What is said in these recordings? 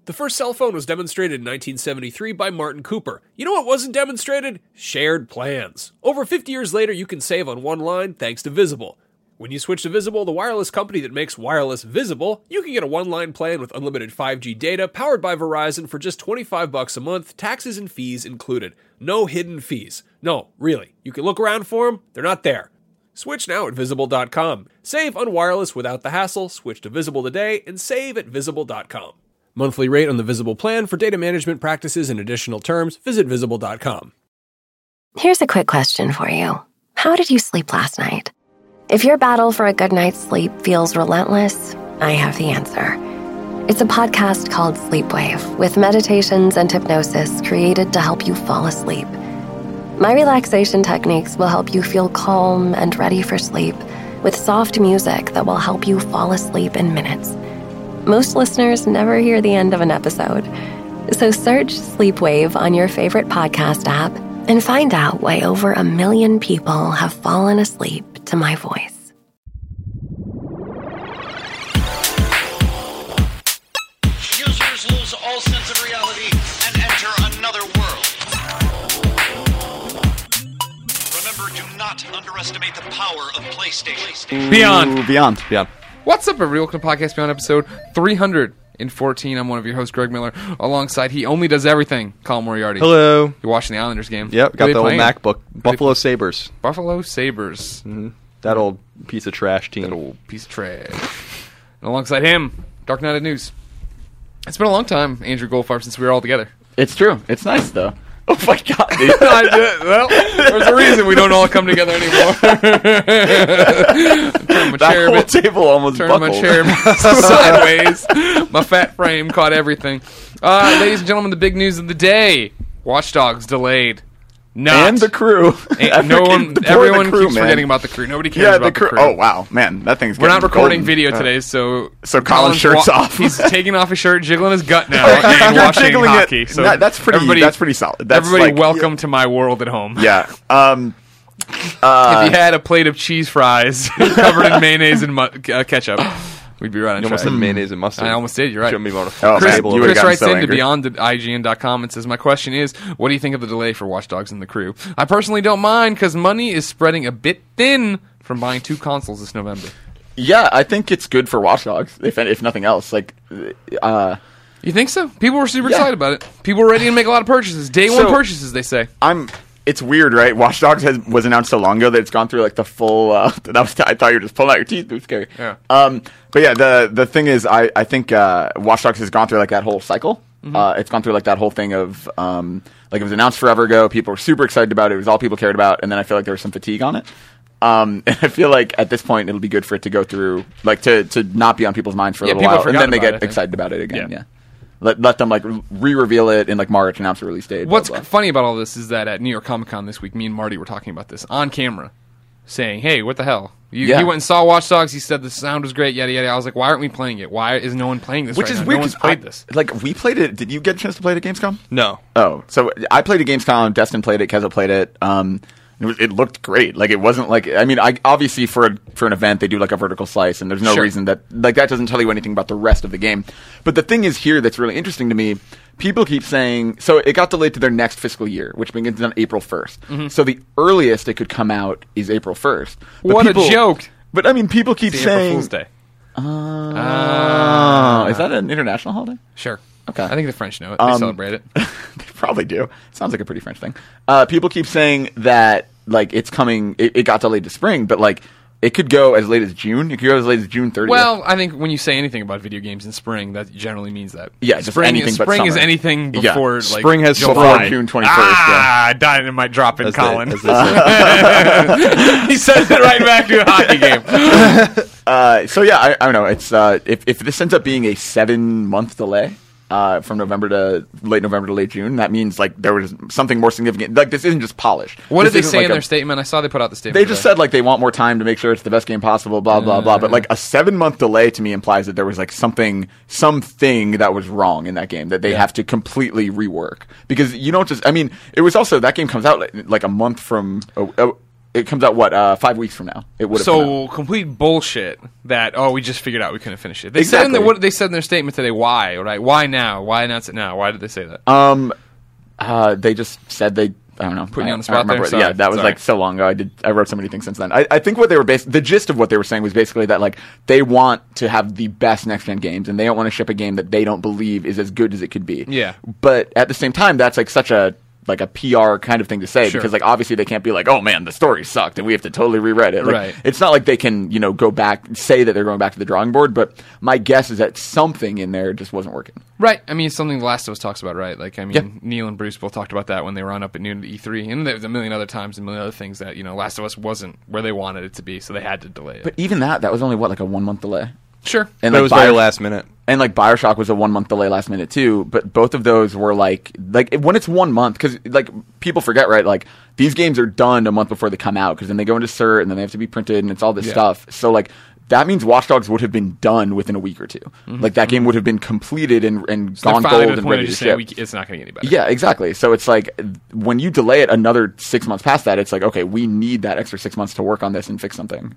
The first cell phone was demonstrated in 1973 by Martin Cooper. You know what wasn't demonstrated? Shared plans. Over 50 years later, you can save on one line thanks to Visible. When you switch to Visible, the wireless company that makes wireless visible, you can get a one-line plan with unlimited 5G data powered by Verizon for just $25 a month, taxes and fees included. No hidden fees. No, really. You can look around for them. They're not there. Switch now at Visible.com. Save on wireless without the hassle. Switch to Visible today and save at Visible.com. Monthly rate on the Visible plan. For data management practices and additional terms, visit Visible.com. Here's a quick question for you. How did you sleep last night? If your battle for a good night's sleep feels relentless, I have the answer. It's a podcast called Sleepwave, with meditations and hypnosis created to help you fall asleep. My relaxation techniques will help you feel calm and ready for sleep, with soft music that will help you fall asleep in minutes. Most listeners never hear the end of an episode. So search Sleepwave on your favorite podcast app and find out why over 1 million people have fallen asleep to my voice. Users lose all sense of reality and enter another world. Remember, do not underestimate the power of PlayStation. Beyond. What's up, everybody? Welcome to Podcast Beyond episode 314. I'm one of your hosts, Greg Miller. Alongside, he only does everything, Colin Moriarty. Hello. You're watching the Islanders game. Yep, got Who the they old playing? MacBook. Buffalo Sabres. Buffalo Sabres. Mm-hmm. That old piece of trash team. That old piece of trash. And alongside him, Dark Knight News. It's been a long time, Andrew Goldfarb, since we were all together. It's true. It's nice, though. Oh, my God, dude. Well, there's a reason we don't all come together anymore. Turn my That chair a whole bit. table almost Turn buckled. my chair sideways. My fat frame caught everything. Ladies and gentlemen, the big news of the day: Watch Dogs delayed. Not. And the crew. Everyone keeps forgetting about the crew. Nobody cares about the crew. Oh, wow. Man, that thing's We're not getting recording golden. video today, so Colin's shirt's off. He's taking off his shirt, jiggling his gut now, and You're watching jiggling hockey. it. So That's pretty solid. That's everybody, like, welcome to my world at home. Yeah. If you had a plate of cheese fries covered in mayonnaise and ketchup, we'd be right on You almost track. said mayonnaise and mustard. I almost did. You're right. Show me more. Oh, Chris, man, you would've Chris gotten writes so into angry. beyond at IGN.com and says, my question is, what do you think of the delay for Watch Dogs and the crew? I personally don't mind because money is spreading a bit thin from buying 2 consoles this November. Yeah, I think it's good for Watch Dogs, if nothing else. Like, You think so? People were super Yeah. excited about it. People were ready to make a lot of purchases. Day one purchases, they say. It's weird, right? Watch Dogs was announced so long ago that it's gone through like the full. I thought you were just pulling out your teeth. It was scary. Yeah. But yeah, the thing is, I think Watch Dogs has gone through like that whole cycle. Mm-hmm. It's gone through like that whole thing of like it was announced forever ago. People were super excited about it. It was all people cared about, and then I feel like there was some fatigue on it. And I feel like at this point it'll be good for it to go through, like to not be on people's minds for a Yeah, little people while, and forgot then they about it, I get think. excited about it again. Yeah. Yeah. Let them like re-reveal it in like March, announce the release date. What's blah, blah. funny about all this is that at New York Comic Con this week, me and Marty were talking about this on camera, saying, "Hey, what the hell? You went and saw Watch Dogs. He said the sound was great, yada yada." I was like, "Why aren't we playing it? Why is no one playing this? Which right is now? weird. No one's 'Cause played this." Like we played it. Did you get a chance to play it at Gamescom? No. Oh, so I played at Gamescom. Destin played it. Keza played it. It looked great. Like it wasn't like obviously for an event they do like a vertical slice, and there's no Sure. reason that like that doesn't tell you anything about the rest of the game. But the thing is here that's really interesting to me. People keep saying so it got delayed to their next fiscal year, which begins on April 1st. Mm-hmm. So the earliest it could come out is April 1st. But What a joke! But I mean, people keep It's April saying, Fool's Day. "Is that an international holiday?" Sure. Okay. I think the French know it. They celebrate it. They probably do. Sounds like a pretty French thing. People keep saying that like it's coming. It got delayed to spring, but like it could go as late as June. It could go as late as June 30th. Well, I think when you say anything about video games in spring, that generally means that. Yeah, just spring. anything but Spring is summer. anything Yeah. before like Spring has July. before June 21st. Ah, dynamite drop in As Colin. they say. He sends it right back to a hockey game. So yeah, I don't know. It's if this ends up being a 7-month delay. From late November to late June, that means like there was something more significant. Like this isn't just polished. What This did they isn't say like in a- their statement? I saw they put out the statement. They just said like they want more time to make sure it's the best game possible, blah blah blah. But like a 7-month delay to me implies that there was like something that was wrong in that game that they have to completely rework because you don't just. I mean, it was also that game comes out like a month from. It comes out, 5 weeks from now? It would have come out. So complete bullshit that we just figured out we couldn't finish it. They Exactly. said what they said in their statement today. Why? Right? Why now? Why announce it now? Why did they say that? They just said they. I don't know. Putting you on the I spot remember there? it. Yeah, Sorry. that was Sorry. like so long ago. I wrote so many things since then. I think what they were the gist of what they were saying was basically that like they want to have the best next gen games, and they don't want to ship a game that they don't believe is as good as it could be. Yeah. But at the same time, that's like such a PR kind of thing to say, Sure. because like obviously they can't be like, oh man, the story sucked and we have to totally rewrite it. Like, Right. It's not like they can go back, say that they're going back to the drawing board. But my guess is that something in there just wasn't working. Right. I mean, it's something The Last of Us talks about, right? Like, I mean, Yeah. Neil and Bruce both talked about that when they were on up at noon at E3, and there's a million other times and a million other things that Last of Us wasn't where they wanted it to be, so they had to delay it. But even that was only like a 1 month delay. Sure. And But it like was very last minute. And like BioShock was a 1 month delay last minute too, but both of those were like when it's 1 month, because like people forget, right? Like these games are done a month before they come out, because then they go into cert and then they have to be printed and it's all this Yeah. stuff. So like that means Watch Dogs would have been done within a week or two. Like that game would have been completed and So gone they're finally gold to the and point ready of to just saying ship. it's not going to get any better. Yeah, exactly. So it's like when you delay it another 6 months past that, it's like, okay, we need that extra 6 months to work on this and fix something.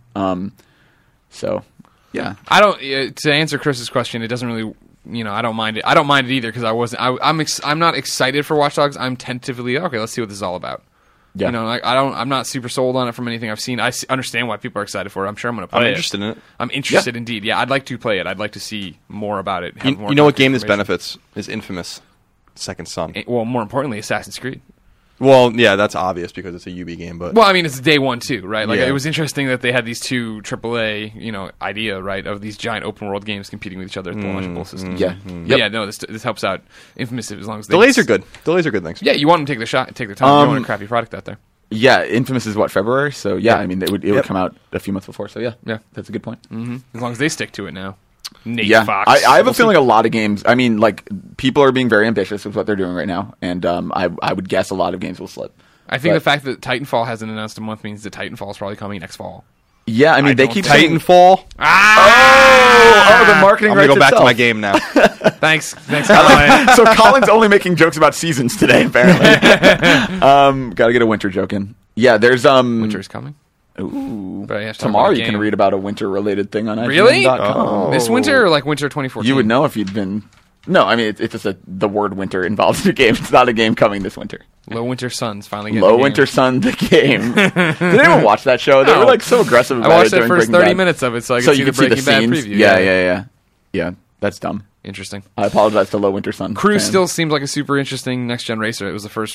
So yeah. I don't. To answer Chris's question, it doesn't really. I don't mind it. I don't mind it either because I wasn't. I'm not excited for Watch Dogs. I'm tentatively okay. Let's see what this is all about. Yeah. I'm not super sold on it from anything I've seen. Understand why people are excited for it. I'm sure I'm going to play I'm it. interested in it. I'm interested indeed. Yeah, I'd like to play it. I'd like to see more about it. have more You know what concrete game this information. benefits is Infamous Second Son. Well, more importantly, Assassin's Creed. Well, yeah, that's obvious because it's a UB game, but Well, I mean, it's day one too, right? Like Yeah. it was interesting that they had these two AAA, idea, right, of these giant open world games competing with each other at the launchable systems. Yeah. But yeah, no, this helps out Infamous as long as they delays are good. Delays are good things. Yeah, you want them to take the time. You don't want a crappy product out there. Yeah, Infamous is February? So yeah, I mean it would Yep. come out a few months before. So yeah, Yeah. that's a good point. As long as they stick to it now. Nate Yeah, Fox. I have We'll a feeling a lot of games. I mean, like people are being very ambitious with what they're doing right now, and I would guess a lot of games will slip. I think but- the fact that Titanfall hasn't announced a month means that Titanfall is probably coming next fall. Yeah, I mean they keep saying Titanfall. oh, the marketing I'm rights gonna go back to itself. my game now. Thanks, Colin. So Colin's only making jokes about seasons today, apparently. Gotta get a winter joke in. Yeah, there's Winter's coming. Ooh. But I have to talk Tomorrow about you can game. read about a winter-related thing on Really? IGN.com. This winter or like winter 2014? You would know if you'd been. No, I mean it's just the word winter involved in the game. It's not a game coming this winter. Low Winter Sun's finally getting Low a game. Winter Sun, the game. Did anyone watch that show? They No. were like so aggressive I about watched it the during first Breaking 30 Bad. minutes of it so I could So see you the could see the Breaking Bad scenes. preview. Yeah. That's dumb. Interesting. I apologize to Low Winter Sun. Crew fans. still seems like a super interesting next gen racer. It was the first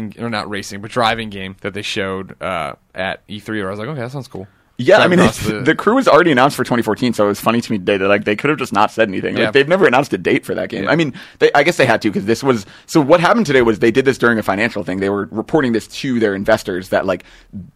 but driving game that they showed at E3. Where I was like, okay, that sounds cool. Yeah, I Driving mean, across the Crew was already announced for 2014, so it was funny to me today that like they could have just not said anything. Yeah. Like they've never announced a date for that game. Yeah. I mean, I guess they had to because this was. So what happened today was they did this during a financial thing. They were reporting this to their investors that like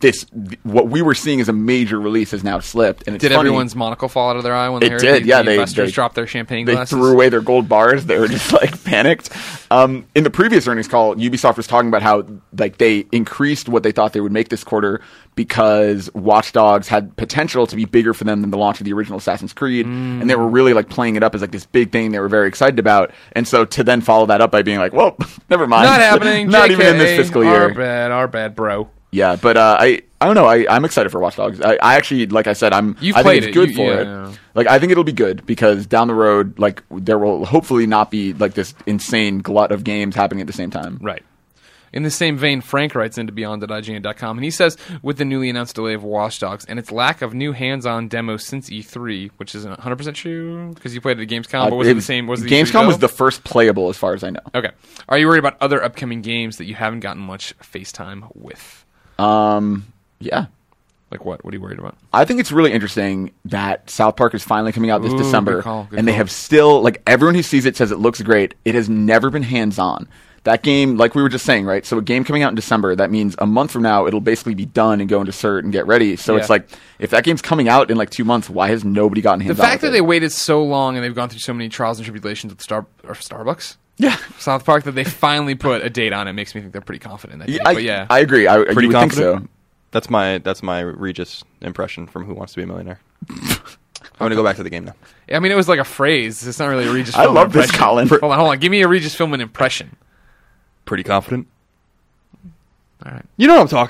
what we were seeing as a major release has now slipped. And it's Did funny. everyone's monocle fall out of their eye when they It heard did, yeah, the they investors dropped their champagne They glasses? threw away their gold bars. They were just like panicked. In the previous earnings call, Ubisoft was talking about how like they increased what they thought they would make this quarter because Watch Dogs had potential to be bigger for them than the launch of the original Assassin's Creed, and they were really like playing it up as like this big thing they were very excited about. And so to then follow that up by being like, "Well, never mind, Not happening. not JK, even in this fiscal year." Our bad, bro. Yeah, but I don't know. I'm excited for Watch Dogs. I actually, like I said, You've I played think it's it. good for it. Like I think it'll be good because down the road, like there will hopefully not be like this insane glut of games happening at the same time. Right. In the same vein, Frank writes into beyond.ign.com, and he says, with the newly announced delay of Watch Dogs and its lack of new hands-on demos since E3, which isn't 100% true, because you played it at Gamescom, but was it the same? Was the Gamescom E3 was the first playable, as far as I know. Okay. Are you worried about other upcoming games that you haven't gotten much FaceTime with? Yeah. Like what? What are you worried about? I think it's really interesting that South Park is finally coming out this Ooh, December, good call, good and they call. have still, like, everyone who sees it says it looks great. It has never been hands-on. That game, like we were just saying, right? So a game coming out in December, that means a month from now, it'll basically be done and go into cert and get ready. So Yeah. it's like, if that game's coming out in like 2 months, why has nobody gotten The hands-on fact with that it? they waited so long and they've gone through so many trials and tribulations with Starbucks, Yeah. South Park, that they finally put a date on it makes me think they're pretty confident. I agree. I Pretty you would think confident? so. That's my Regis impression from Who Wants to Be a Millionaire. I'm gonna go back to the game now. I mean, it was like a phrase. It's not really a Regis I Philbin love this, impression. Colin. Hold on. Give me a Regis Philbin impression. Pretty confident. All right. You know what I'm talking about.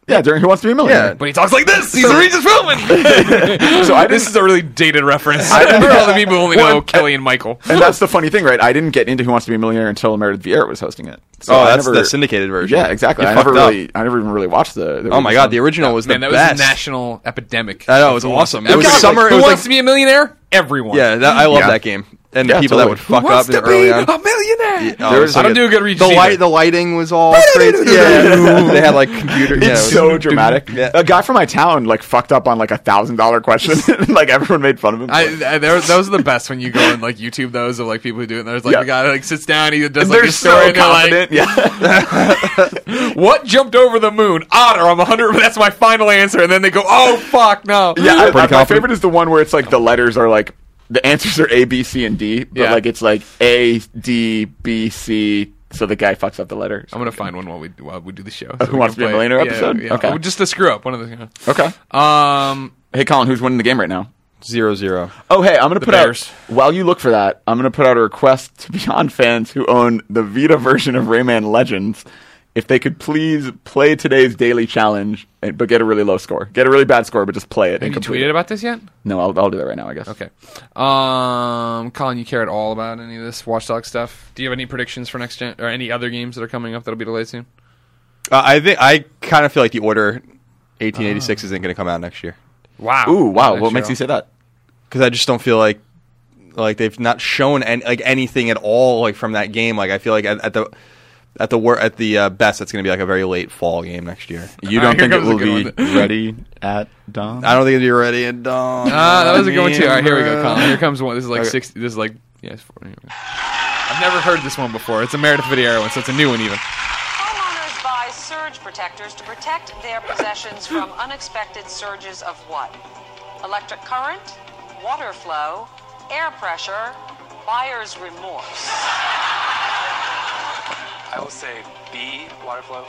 Yeah, during Who Wants to Be a Millionaire. Yeah. But he talks like this. He's Regis Philbin. So This is a really dated reference. For all the people who only know Kelly and Michael. And that's the funny thing, right? I didn't get into Who Wants to Be a Millionaire until Meredith Vieira was hosting it. So I that's never, the syndicated version. Yeah, exactly. You I fucked never up. even really watched the Oh my god, the original was Man, the that best. was a national epidemic. I know, it was awesome. It was God, summer. Who It was wants like to be a millionaire? Everyone. yeah, I love Yeah. that game. And Yeah, the people totally. that would fuck Who up wants to early be on. a millionaire? Oh, There it was was I like don't do a good Regis the either. the lighting was all crazy. Yeah, they had like computer. Yeah, it It's was- so dramatic. Yeah. A guy from my town like fucked up on like $1,000 question, and like everyone made fun of him. Those are the best when you go and like YouTube those of like people who do it. And there's like Yeah. the guy that like sits down, he does And like they're a story, so and they're like, confident. Yeah, "What jumped over the moon? Otter. I'm 100. That's my final answer." And then they go, "Oh fuck, no." yeah. Pretty My confident. favorite is the one where it's like the letters are like the answers are A, B, C, and D, but Yeah. like it's like A, D, B, C. So the guy fucks up the letter. I'm gonna find one while we do the show. Who Wants to Be a Millionaire episode? Yeah. Okay. Just to screw up one of the. Okay. Hey, Colin, who's winning the game right now? 0-0. Oh, hey, I'm going to put Bears. out, while you look for that, I'm going to put out a request to Beyond fans who own the Vita version of Rayman Legends, if they could please play today's daily challenge, but get a really low score. Get a really bad score, but just play it. Have you tweeted about this yet? No, I'll do that right now, I guess. Okay. Colin, you care at all about any of this Watchdog stuff? Do you have any predictions for next gen or any other games that are coming up that'll be delayed soon? I kind of feel like the Order 1886 isn't going to come out next year Wow. Ooh, wow. Next What makes year. you say that? because I just don't feel like they've not shown anything at all like from that game. Like I feel like at the best, it's going to be like a very late fall game next year. You All don't right, think here it will comes a be good ready at dawn? I don't think it'll be ready at dawn. That was a good one too. All right, here we go, Colin. Here comes one. This is like Okay. 60. This is like it's 40. I've never heard this one before. It's a Meredith Vieira one, so it's a new one even. Homeowners buy surge protectors to protect their possessions from unexpected surges of what? Electric current, water flow, air pressure, buyer's remorse. I will say B, water flow.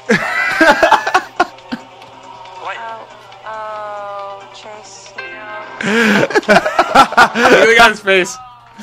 What? Oh, Chase, you know. Look at the guy's face.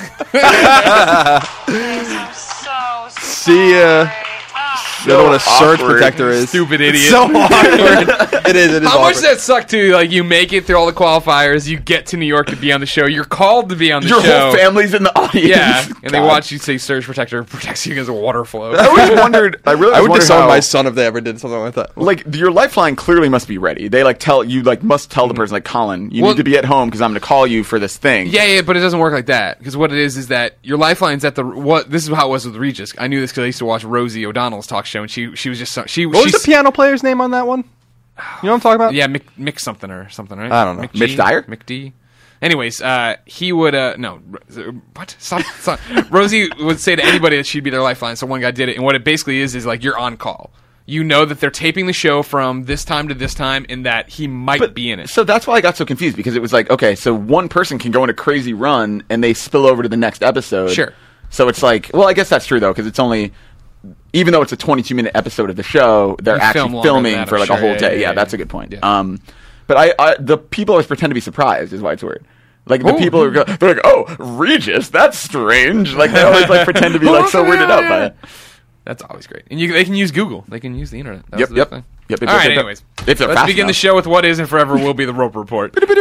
Chase, I'm so sorry. See ya. You don't know what a surge awkward. protector is. Stupid idiot. It's so awkward. It is. How much awkward. does that suck too? Like you make it through all the qualifiers, you get to New York to be on the show, you're called to be on the Your show. whole family's in the audience. Yeah, and they God. watch you say surge protector protects you against a water flow. I always wondered. I really I would wondered disown how, my son if they ever did something like that. Like your lifeline clearly must be ready. They like tell you like must tell the person like Colin, you Well- need to be at home because I'm going to call you for this thing. Yeah, but it doesn't work like that because what it is that your lifeline's at the what. This is how it was with Regis. I knew this because I used to watch Rosie O'Donnell's talk show, and she was just she. What was the piano player's name on that one? You know what I'm talking about? Yeah, Mick something or something, right? I don't know. Mick Mitch Dyer? Mick D. Anyways, he would no what? Stop. Rosie would say to anybody that she'd be their lifeline. So one guy did it, and what it basically is like you're on call. You know that they're taping the show from this time to this time, and that he might be in it. So that's why I got so confused because it was like, okay, so one person can go on a crazy run and they spill over to the next episode. Sure. So it's like, well, I guess that's true though because it's only, even though it's a 22-minute episode of the show, they're You film actually longer filming than that, for I'm like sure. a whole Yeah, day. yeah, Yeah, yeah, that's yeah. a good point. Yeah. But the people always pretend to be surprised is why it's weird. Like the Ooh. people they're like, oh, Regis, that's strange. Like they always like pretend to be like so weirded out by it. That's always great, and they can use Google. They can use the internet. That was Yep, the yep. thing. Yep, All right. Anyways, if they're let's fast begin the enough. show with what is and forever will be the Roper Report. Time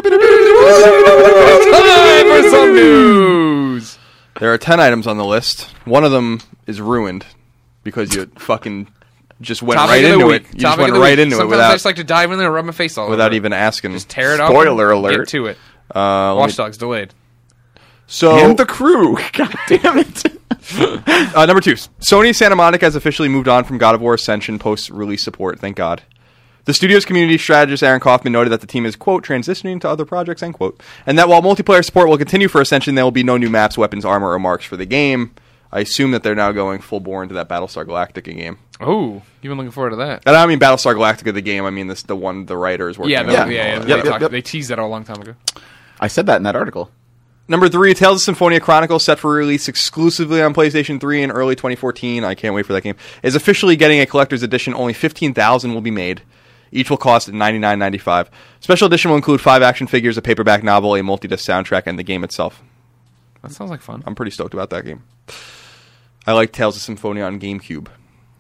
for some news. There are 10 items on the list. One of them is ruined because you fucking just went Topic right of the into week. it. You just Topic went of the right week. into it Sometimes I without just like to dive in there and rub my face all without over it. even asking. Just tear it up. Spoiler and alert. Get to it. Let me- Watch Dogs delayed. So And the crew. God damn it. number 2, Sony Santa Monica has officially moved on from God of War Ascension post-release support. Thank God. The studio's community strategist Aaron Kaufman noted that the team is, quote, transitioning to other projects, end quote, and that while multiplayer support will continue for Ascension, there will be no new maps, weapons, armor, or marks for the game. I assume that they're now going full bore into that Battlestar Galactica game. Oh, you've been looking forward to that. And I don't mean Battlestar Galactica, the game. I mean the one the writer is working Yeah, on. yeah. Yep, They, yep. they teased that a long time ago. I said that in that article. Number 3, Tales of Symphonia Chronicles, set for release exclusively on PlayStation 3 in early 2014. I can't wait for that game. Is officially getting a collector's edition. Only 15,000 will be made. Each will cost $99.95. Special edition will include 5 action figures, a paperback novel, a multi-disc soundtrack, and the game itself. That sounds like fun. I'm pretty stoked about that game. I like Tales of Symphonia on GameCube.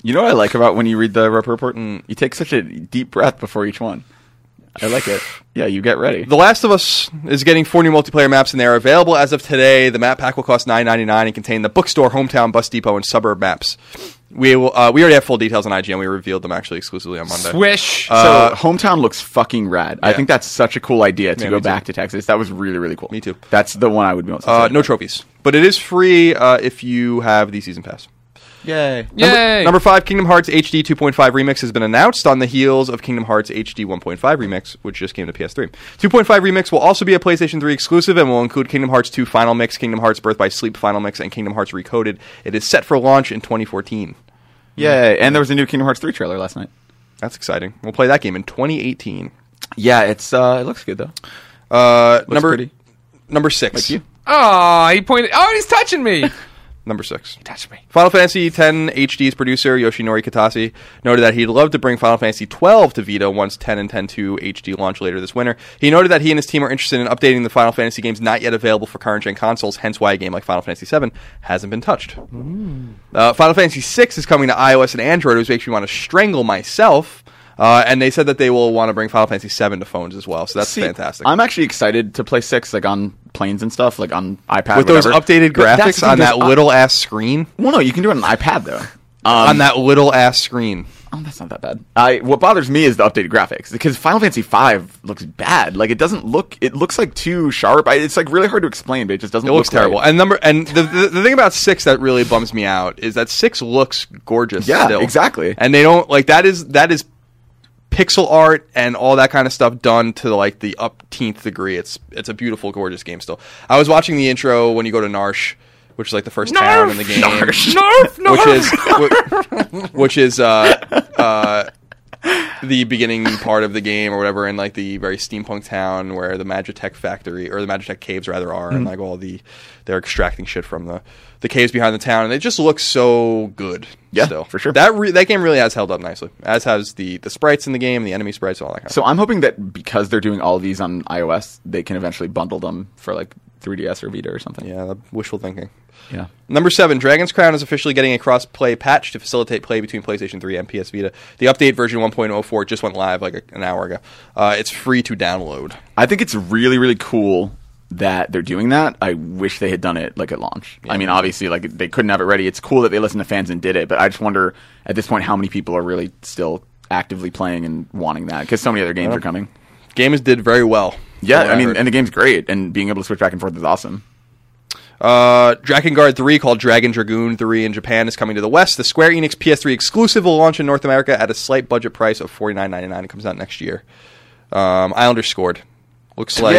You know what I like about when you read the report? You take such a deep breath before each one. I like it. Yeah, you get ready. The Last of Us is getting 4 new multiplayer maps, and they are available as of today. The map pack will cost $9.99 and contain the bookstore, hometown, bus depot, and suburb maps. We already have full details on IGN. We revealed them actually exclusively on Monday. Swish. So hometown looks fucking rad. Yeah. I think that's such a cool idea to Yeah, go me too. back to Texas. That was really, really cool. Me too. That's the one I would be most excited No about. trophies, but it is free if you have the season pass. Yay. Yay. Number 5, Kingdom Hearts HD 2.5 Remix has been announced on the heels of Kingdom Hearts HD 1.5 Remix, which just came to PS3. 2.5 Remix will also be a PlayStation 3 exclusive and will include Kingdom Hearts 2 Final Mix, Kingdom Hearts Birth by Sleep Final Mix, and Kingdom Hearts Recoded. It is set for launch in 2014. Yay. And there was a new Kingdom Hearts 3 trailer last night. That's exciting. We'll play that game in 2018. Yeah, it looks good, though. Looks pretty. Number 6. Like you. Oh, he pointed. Oh, he's touching me. Number 6. Touch me. Final Fantasy X HD's producer, Yoshinori Kitase, noted that he'd love to bring Final Fantasy XII to Vita once 10 and 10.2 HD launch later this winter. He noted that he and his team are interested in updating the Final Fantasy games not yet available for current-gen consoles, hence why a game like Final Fantasy VII hasn't been touched. Final Fantasy VI is coming to iOS and Android, which makes me want to strangle myself. And they said that they will want to bring Final Fantasy VII to phones as well, so that's fantastic. I'm actually excited to play 6, like on planes and stuff, like on iPad. With whatever. those updated But that's graphics the on thing, that there's little-ass screen. Well, no, you can do it on an iPad, though. On that little-ass screen. Oh, that's not that bad. What bothers me is the updated graphics, because Final Fantasy V looks bad. Like, it doesn't look... It looks, like, too sharp. It's, like, really hard to explain, but it just doesn't It look looks terrible. right. And the thing about 6 that really bums me out is that 6 looks gorgeous Yeah, still. exactly. And they don't... Like, that is pixel art and all that kind of stuff done to, like, the upteenth degree. It's a beautiful, gorgeous game still. I was watching the intro when you go to Narsh, which is, like, the first town in the game. Which is the beginning part of the game or whatever, in like the very steampunk town where the Magitech factory, or the Magitech caves rather, are, and like they're extracting shit from the caves behind the town, and it just looks so good. Yeah, still. for sure. That game really has held up nicely, as has the sprites in the game, the enemy sprites, all that kind of So I'm hoping that because they're doing all of these on iOS, they can eventually bundle them for, like, 3DS or Vita or something. Yeah, wishful thinking. Yeah. Number 7, Dragon's Crown is officially getting a cross-play patch to facilitate play between PlayStation 3 and PS Vita. The update version 1.04 just went live like an hour ago. It's free to download. I think it's really, really cool that they're doing that. I wish they had done it, like, at launch. I mean, obviously, like, they couldn't have it ready. It's cool that they listened to fans and did it, but I just wonder, at this point, how many people are really still actively playing and wanting that, because so many other games are coming. Game did very well. Yeah, I mean, and the game's great, and being able to switch back and forth is awesome. Drakengard 3, called Dragon Dragoon 3 in Japan, is coming to the West. The Square Enix PS3 exclusive will launch in North America at a slight budget price of $49.99. It comes out next year. Islanders scored. Looks like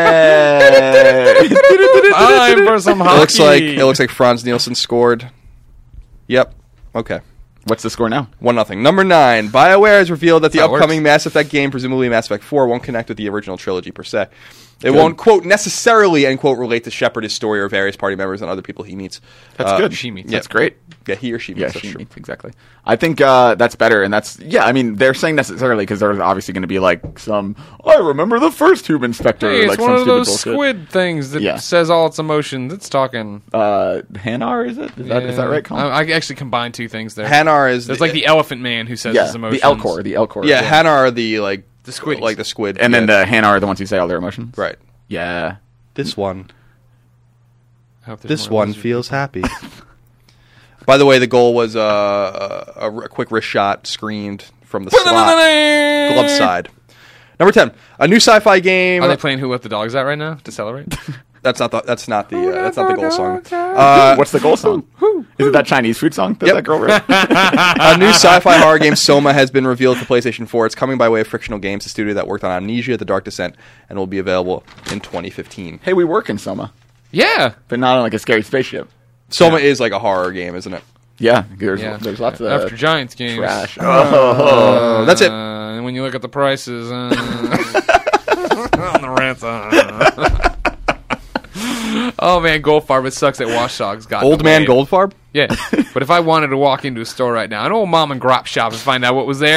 Time for some hockey. it looks like Franz Nielsen scored. Yep. Okay. What's the score now? 1-0. Number 9. BioWare has revealed that the That upcoming works. Mass Effect game, presumably Mass Effect 4, won't connect with the original trilogy per se. It won't, quote, necessarily, end quote, relate to Shepard, his story, or various party members and other people he meets. That's good. she meets. That's great. Yeah, he or she meets. Yeah, That's she true. meets, exactly. I think that's better, and that's... Yeah, I mean, they're saying necessarily because there's obviously going to be, like, some... I remember the first Human Spectre. Hey, it's like, one some of stupid those bullshit. squid things that Yeah. says all its emotions. It's talking. Hanar, is it? Is that right, Colin? I actually combined two things there. Hanar is... There's like the elephant man who says Yeah, his emotions. the Elcor. The Elcor. Yeah, Hanar are the, like... The squiddies. Like the squid. And then yeah. the Hanar are the ones who say all their emotions. Right. Yeah. This one. I hope there's This more one lizard feels happy. By the way, the goal was a quick wrist shot screened from the slot. Glove side. Number 10. A new sci-fi game. Are they playing Who Let the Dogs Out right now to celebrate? That's not the goal song. What's the goal song? Is it that Chinese food song that Yep. that girl wrote? A new sci-fi horror game, Soma, has been revealed for PlayStation 4. It's coming by way of Frictional Games, the studio that worked on Amnesia: The Dark Descent, and will be available in 2015. Hey, we work in Soma, Yeah. but not on like a scary spaceship. Soma is like a horror game, isn't it? Yeah, there's Yeah. there's lots of After Giants games. trash. Oh. That's it. And when you look at the prices, on the rents. Oh man, Goldfarb, it sucks that Wash Dogs got Old man delayed. Goldfarb? Yeah, but if I wanted to walk into a store right now, an old mom and grop shop, and find out what was there,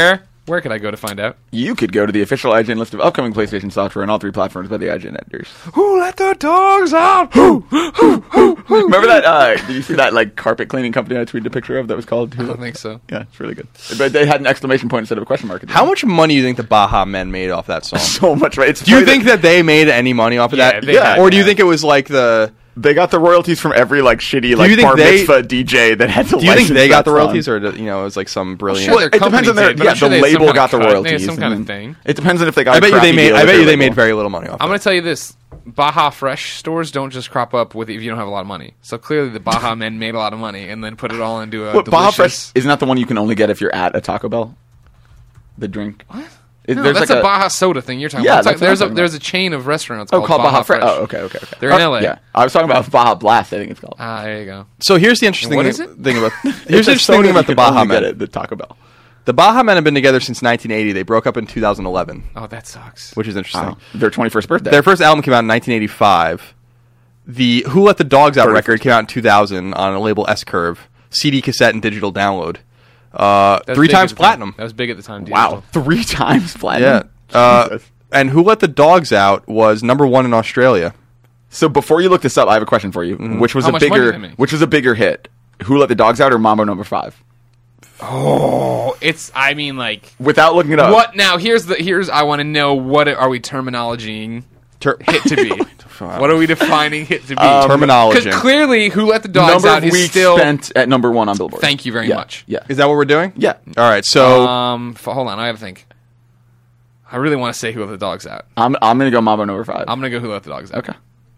Where could I go to find out? You could go to the official IGN list of upcoming PlayStation software on all 3 platforms by the IGN editors. Who let the dogs out? Remember that? Did you see that like carpet cleaning company I tweeted a picture of that was called? I don't think so. Yeah, it's really good. But they had an exclamation point instead of a question mark. How much money do you think the Baja Men made off that song? So much, right? Do you think that they made any money off of that? they had, Or do you think it was like they got the royalties from every like shitty like you think bar mitzvah DJ that had to? Do you think they got the song? royalties, or it was like some brilliant? Sure, their It depends on their company did, but I'm sure the they had some label kind got of the cut. They had royalties. some and kind of then- thing. It depends on if they got. I bet you they made. I bet you they made label. very little money off. I'm it. going to tell you this. Baja Fresh stores don't just crop up with if you don't have a lot of money. So clearly the Baja Men made a lot of money and then put it all into a What, Baja Fresh delicious... isn't that the one you can only get if you're at a Taco Bell? The drink. What? It- No, there's that's like a Baja soda thing you're talking Yeah, about. that's what I'm talking There's about. a chain of restaurants called Baja Fresh. Oh, okay. They're in LA. Yeah, I was talking about Baja Blast. I think it's called. Ah, there you go. So here's the interesting What is it? thing about It's here's the a interesting soda thing about you the can Baja only get Men. at the Taco Bell. The Baja Men have been together since 1980. They broke up in 2011, Oh, that sucks. which is interesting. Their 21st birthday. Their first album came out in 1985. The Who Let the Dogs Out 31st. record came out in 2000 on a label S Curve, CD, cassette, and digital download. That was 3 big times at the time. platinum. That was big at the time. Wow, 3 times Yeah. platinum. Jesus. And Who Let the Dogs Out was number 1 in Australia. So before you look this up, I have a question for you. Which was How a much money bigger? did they make? Which was a bigger hit? Who Let the Dogs Out or Mambo Number 5? Oh, it's. I mean, like Without looking it up. what? Now here's. I want to know what are we terminologying hit to be? What are we defining hit to be? Terminology. Because clearly, Who Let the Dogs Number Out of is weeks still. spent at number 1 on Billboard. Thank you very Yeah, much. Yeah. Is that what we're doing? Yeah. All right. So Hold on, I gotta think. I really want to say Who Let the Dogs Out. I'm gonna go Mambo Number 5. I'm gonna go Who Let the Dogs Out. Okay.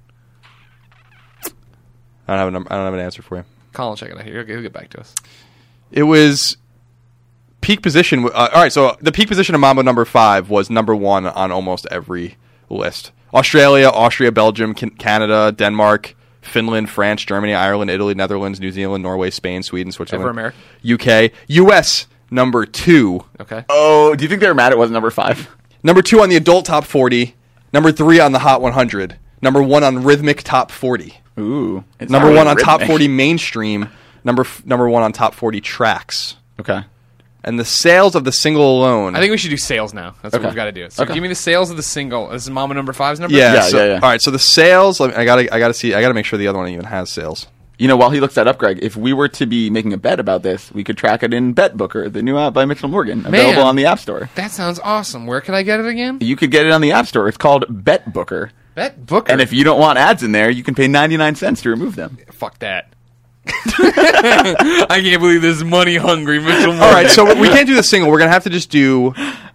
I don't have an answer for you. Colin, check it out here. He'll get back to us. It was peak position. All right, so the peak position of Mambo Number 5 was number 1 on almost every list. Australia, Austria, Belgium, Canada, Denmark, Finland, France, Germany, Ireland, Italy, Netherlands, New Zealand, Norway, Spain, Sweden, Switzerland, Ever America? UK, US number 2, Okay. Oh, do you think they were mad it wasn't number 5? number 2 on the adult top 40, number 3 on the Hot 100, number 1 on rhythmic top 40, Ooh. It's number not 1 really on top rhythmic. 40 mainstream, number 1 on top 40 tracks. Okay. And the sales of the single alone. I think we should do sales now. That's Okay. what we've got to do. So Okay. give me the sales of the single. This is Mama Number 5's number? Yeah, Yeah. All right, so the sales. I gotta make sure the other one even has sales. You know, while he looks that up, Greg, if we were to be making a bet about this, we could track it in BetBooker, the new app by Mitchell Morgan, available on the App Store. That sounds awesome. Where can I get it again? You could get it on the App Store. It's called BetBooker. Bet Booker. And if you don't want ads in there, you can pay 99 cents to remove them. Fuck that. I can't believe this money hungry Mitchell Morgan. All right, so we can't do the single. We're gonna have to just do.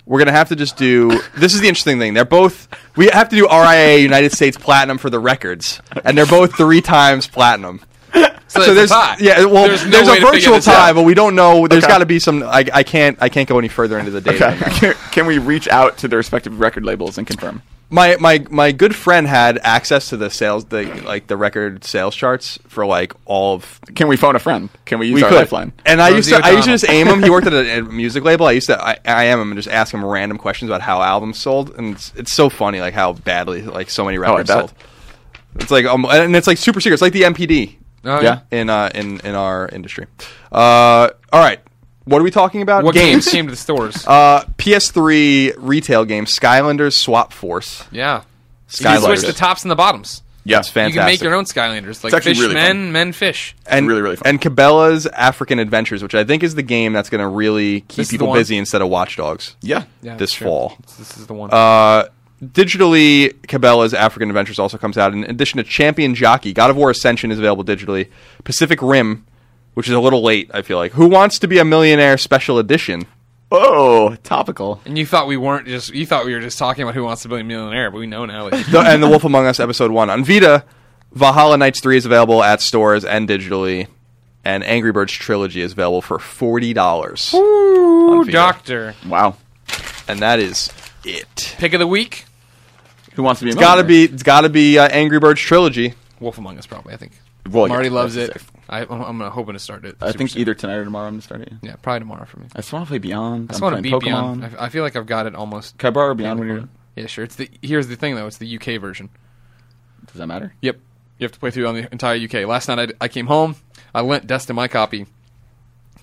This is the interesting thing. They're both. We have to do RIA United States Platinum for the records, and they're both 3 times platinum. So there's a tie. Yeah, well, There's no there's way a to figure virtual this tie, out. but we don't know. There's Okay. got to be some. I can't go any further into the data. Okay. Can we reach out to the respective record labels and confirm? My good friend had access to the sales, the record sales charts for like all of. Can we phone a friend? Can we use We our could. lifeline? And I used to O'Donnell. just aim him. He worked at a music label. I used to I am him and just ask him random questions about how albums sold, and it's so funny like how badly like so many records bet. sold. It's like and it's like super secret. It's like the MPD Oh, Yeah. in our industry. All right, what are we talking about? What games. games came to the stores? PS3 retail game Skylanders Swap Force. Yeah. You can Skylanders. switch the tops and the bottoms. Yeah, It's fantastic. You can make your own Skylanders. Like actually fish really men, men fish. and really, really fun. And Cabela's African Adventures, which I think is the game that's going to really keep This is the people one? busy instead of Watch Dogs. Yeah. Yeah, This that's true. fall. This is the one. Digitally, Cabela's African Adventures also comes out. In addition to Champion Jockey, God of War Ascension is available digitally. Pacific Rim, which is a little late, I feel like. Who Wants to Be a Millionaire Special Edition. Oh, topical. and you thought we were just talking about Who Wants to Be a Millionaire, but we know now. And The Wolf Among Us Episode 1. On Vita, Valhalla Knights 3 is available at stores and digitally. And Angry Birds Trilogy is available for $40. Ooh, Vita. doctor. Wow. And that is it. Pick of the week? Who wants to be? It's gotta be Angry Birds Trilogy. Wolf Among Us, probably, I think. Well, Marty yeah, loves that's it. safe. I'm hoping to start it. I super think soon. either tonight or tomorrow I'm gonna start it. Yeah, probably tomorrow for me. I just want to play Beyond. I just want to I'm beat playing Beyond. Pokemon. I feel like I've got it almost. Can I borrow Beyond when you're done? Yeah, sure. Here's the thing, though. It's the UK version. Does that matter? Yep. You have to play through on the entire UK. Last night I came home. I lent Destin my copy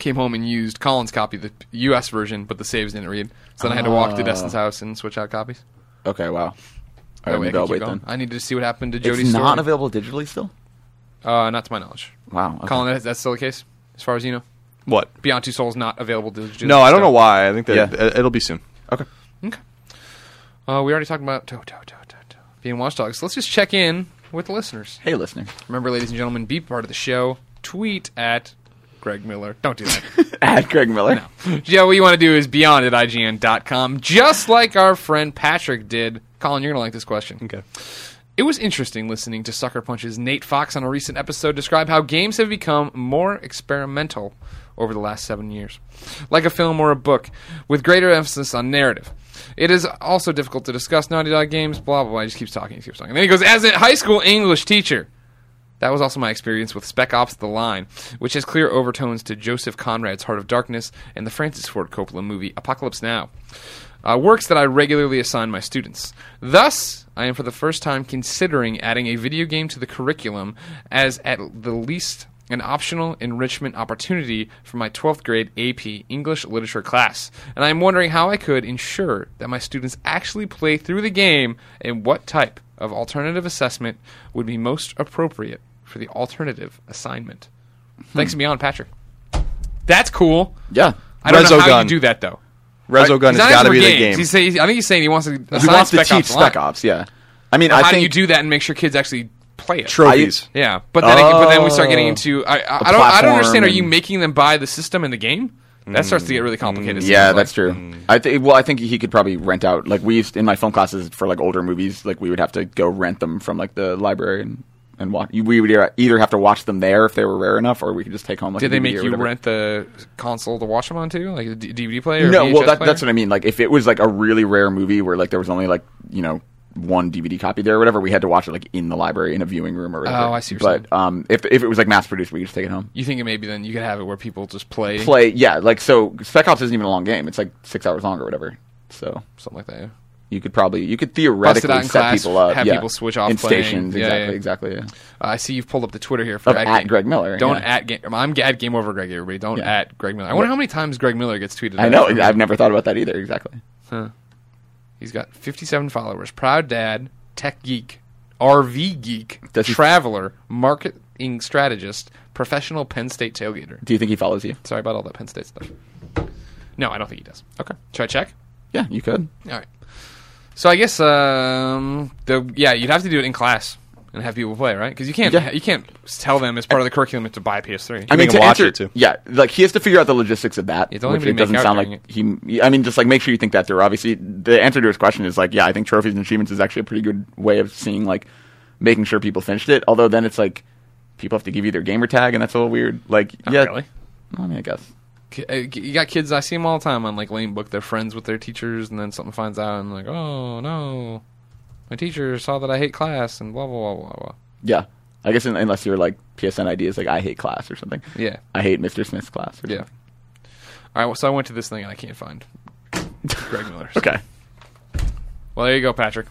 came home and used Colin's copy, the U.S. version, but the saves didn't read. So then I had to walk to Destin's house and switch out copies. Okay, wow. All That right, way I maybe could I'll keep wait going. then. I needed to see what happened to Jody's It's story. not available digitally still? Not to my knowledge. Wow. Okay. Colin, that's still the case, as far as you know? What? Beyond Two Souls not available digitally? No, I don't know why. I think that it'll be soon. Okay. Okay. We already talked about being watchdogs. Let's just check in with the listeners. Hey, listener. Remember, ladies and gentlemen, be part of the show. Tweet at Greg Miller. Don't do that. At Greg Miller. Yeah, what you want to do is beyond at IGN.com, just like our friend Patrick did. Colin, you're going to like this question. Okay. It was interesting listening to Sucker Punch's Nate Fox on a recent episode describe how games have become more experimental over the last 7 years, like a film or a book, with greater emphasis on narrative. It is also difficult to discuss Naughty Dog games, blah, blah, blah. He just keeps talking. And then he goes, as a high school English teacher, that was also my experience with Spec Ops The Line, which has clear overtones to Joseph Conrad's Heart of Darkness and the Francis Ford Coppola movie Apocalypse Now. Works that I regularly assign my students. Thus, I am for the first time considering adding a video game to the curriculum as at the least an optional enrichment opportunity for my 12th grade AP English Literature class. And I am wondering how I could ensure that my students actually play through the game and what type of alternative assessment would be most appropriate for the alternative assignment. Thanks and beyond, Patrick. That's cool. Yeah. I don't know how Resogun. you do that, though. Resogun has He's not got to asking be for the games. game. I think he's saying he wants to He assign wants to Spec teach Ops Spec Line. Ops, yeah. I mean, How I do you think do that and make sure kids actually play it? Trophies. Yeah, but then we start getting into I don't understand. Are you and- making them buy the system and the game? That starts to get really complicated. yeah, seems that's like. true. I think he could probably rent out. Like we used in my film classes for like older movies. Like we would have to go rent them from like the library and watch. We would either have to watch them there if they were rare enough, or we could just take home. Like, Did a they DVD make or you whatever. rent the console to watch them on too, like a DVD player? Or No, VHS well player? that's what I mean. Like if it was like a really rare movie where like there was only like one DVD copy there or whatever, we had to watch it like in the library in a viewing room or whatever. Oh, I see what you're But if it was like mass produced, we could just take it home. You think maybe then you could have it where people just play Yeah, like so Spec Ops isn't even a long game. It's like 6 hours long or whatever. So something like that. Yeah. you could Bust it theoretically out in set class, people up. have yeah. people switch off in playing. stations. Yeah, Exactly. yeah. Yeah. I see you've pulled up the Twitter here for At Greg Miller. Don't yeah. at Game. I'm at Game Over Greg. Everybody, don't Yeah. at Greg Miller. I wonder how many times Greg Miller gets tweeted. I at know. from- I've never thought about that either. Exactly. He's got 57 followers. Proud dad, tech geek, RV geek, Does he- traveler, marketing strategist, professional Penn State tailgater. Do you think he follows you? Sorry about all that Penn State stuff. No, I don't think he does. Okay, should I check? Yeah, you could. All right. So I guess you'd have to do it in class and have people play, right? Because you can't Yeah. you can't tell them as part of the curriculum to buy PS3. I mean, to watch answer, it, too. Yeah, like he has to figure out the logistics of that. Yeah, don't which anybody it doesn't make out sound during like he. I mean, just like make sure you think that through. Obviously, the answer to his question is like, yeah, I think trophies and achievements is actually a pretty good way of seeing like making sure people finished it. Although then it's like people have to give you their gamer tag, and that's a little weird. Like, Not yeah, really. I mean, I guess. You got kids, I see them all the time on like Lane Book. They're friends with their teachers, and then something finds out, and like, oh no, my teacher saw that I hate class, and blah blah blah blah blah. Yeah, I guess unless you're like PSN ID is like I hate class or something. Yeah, I hate Mr. Smith's class. Or yeah. something. All right, well, so I went to this thing and I can't find Greg Miller. So- Okay. Well, there you go, Patrick.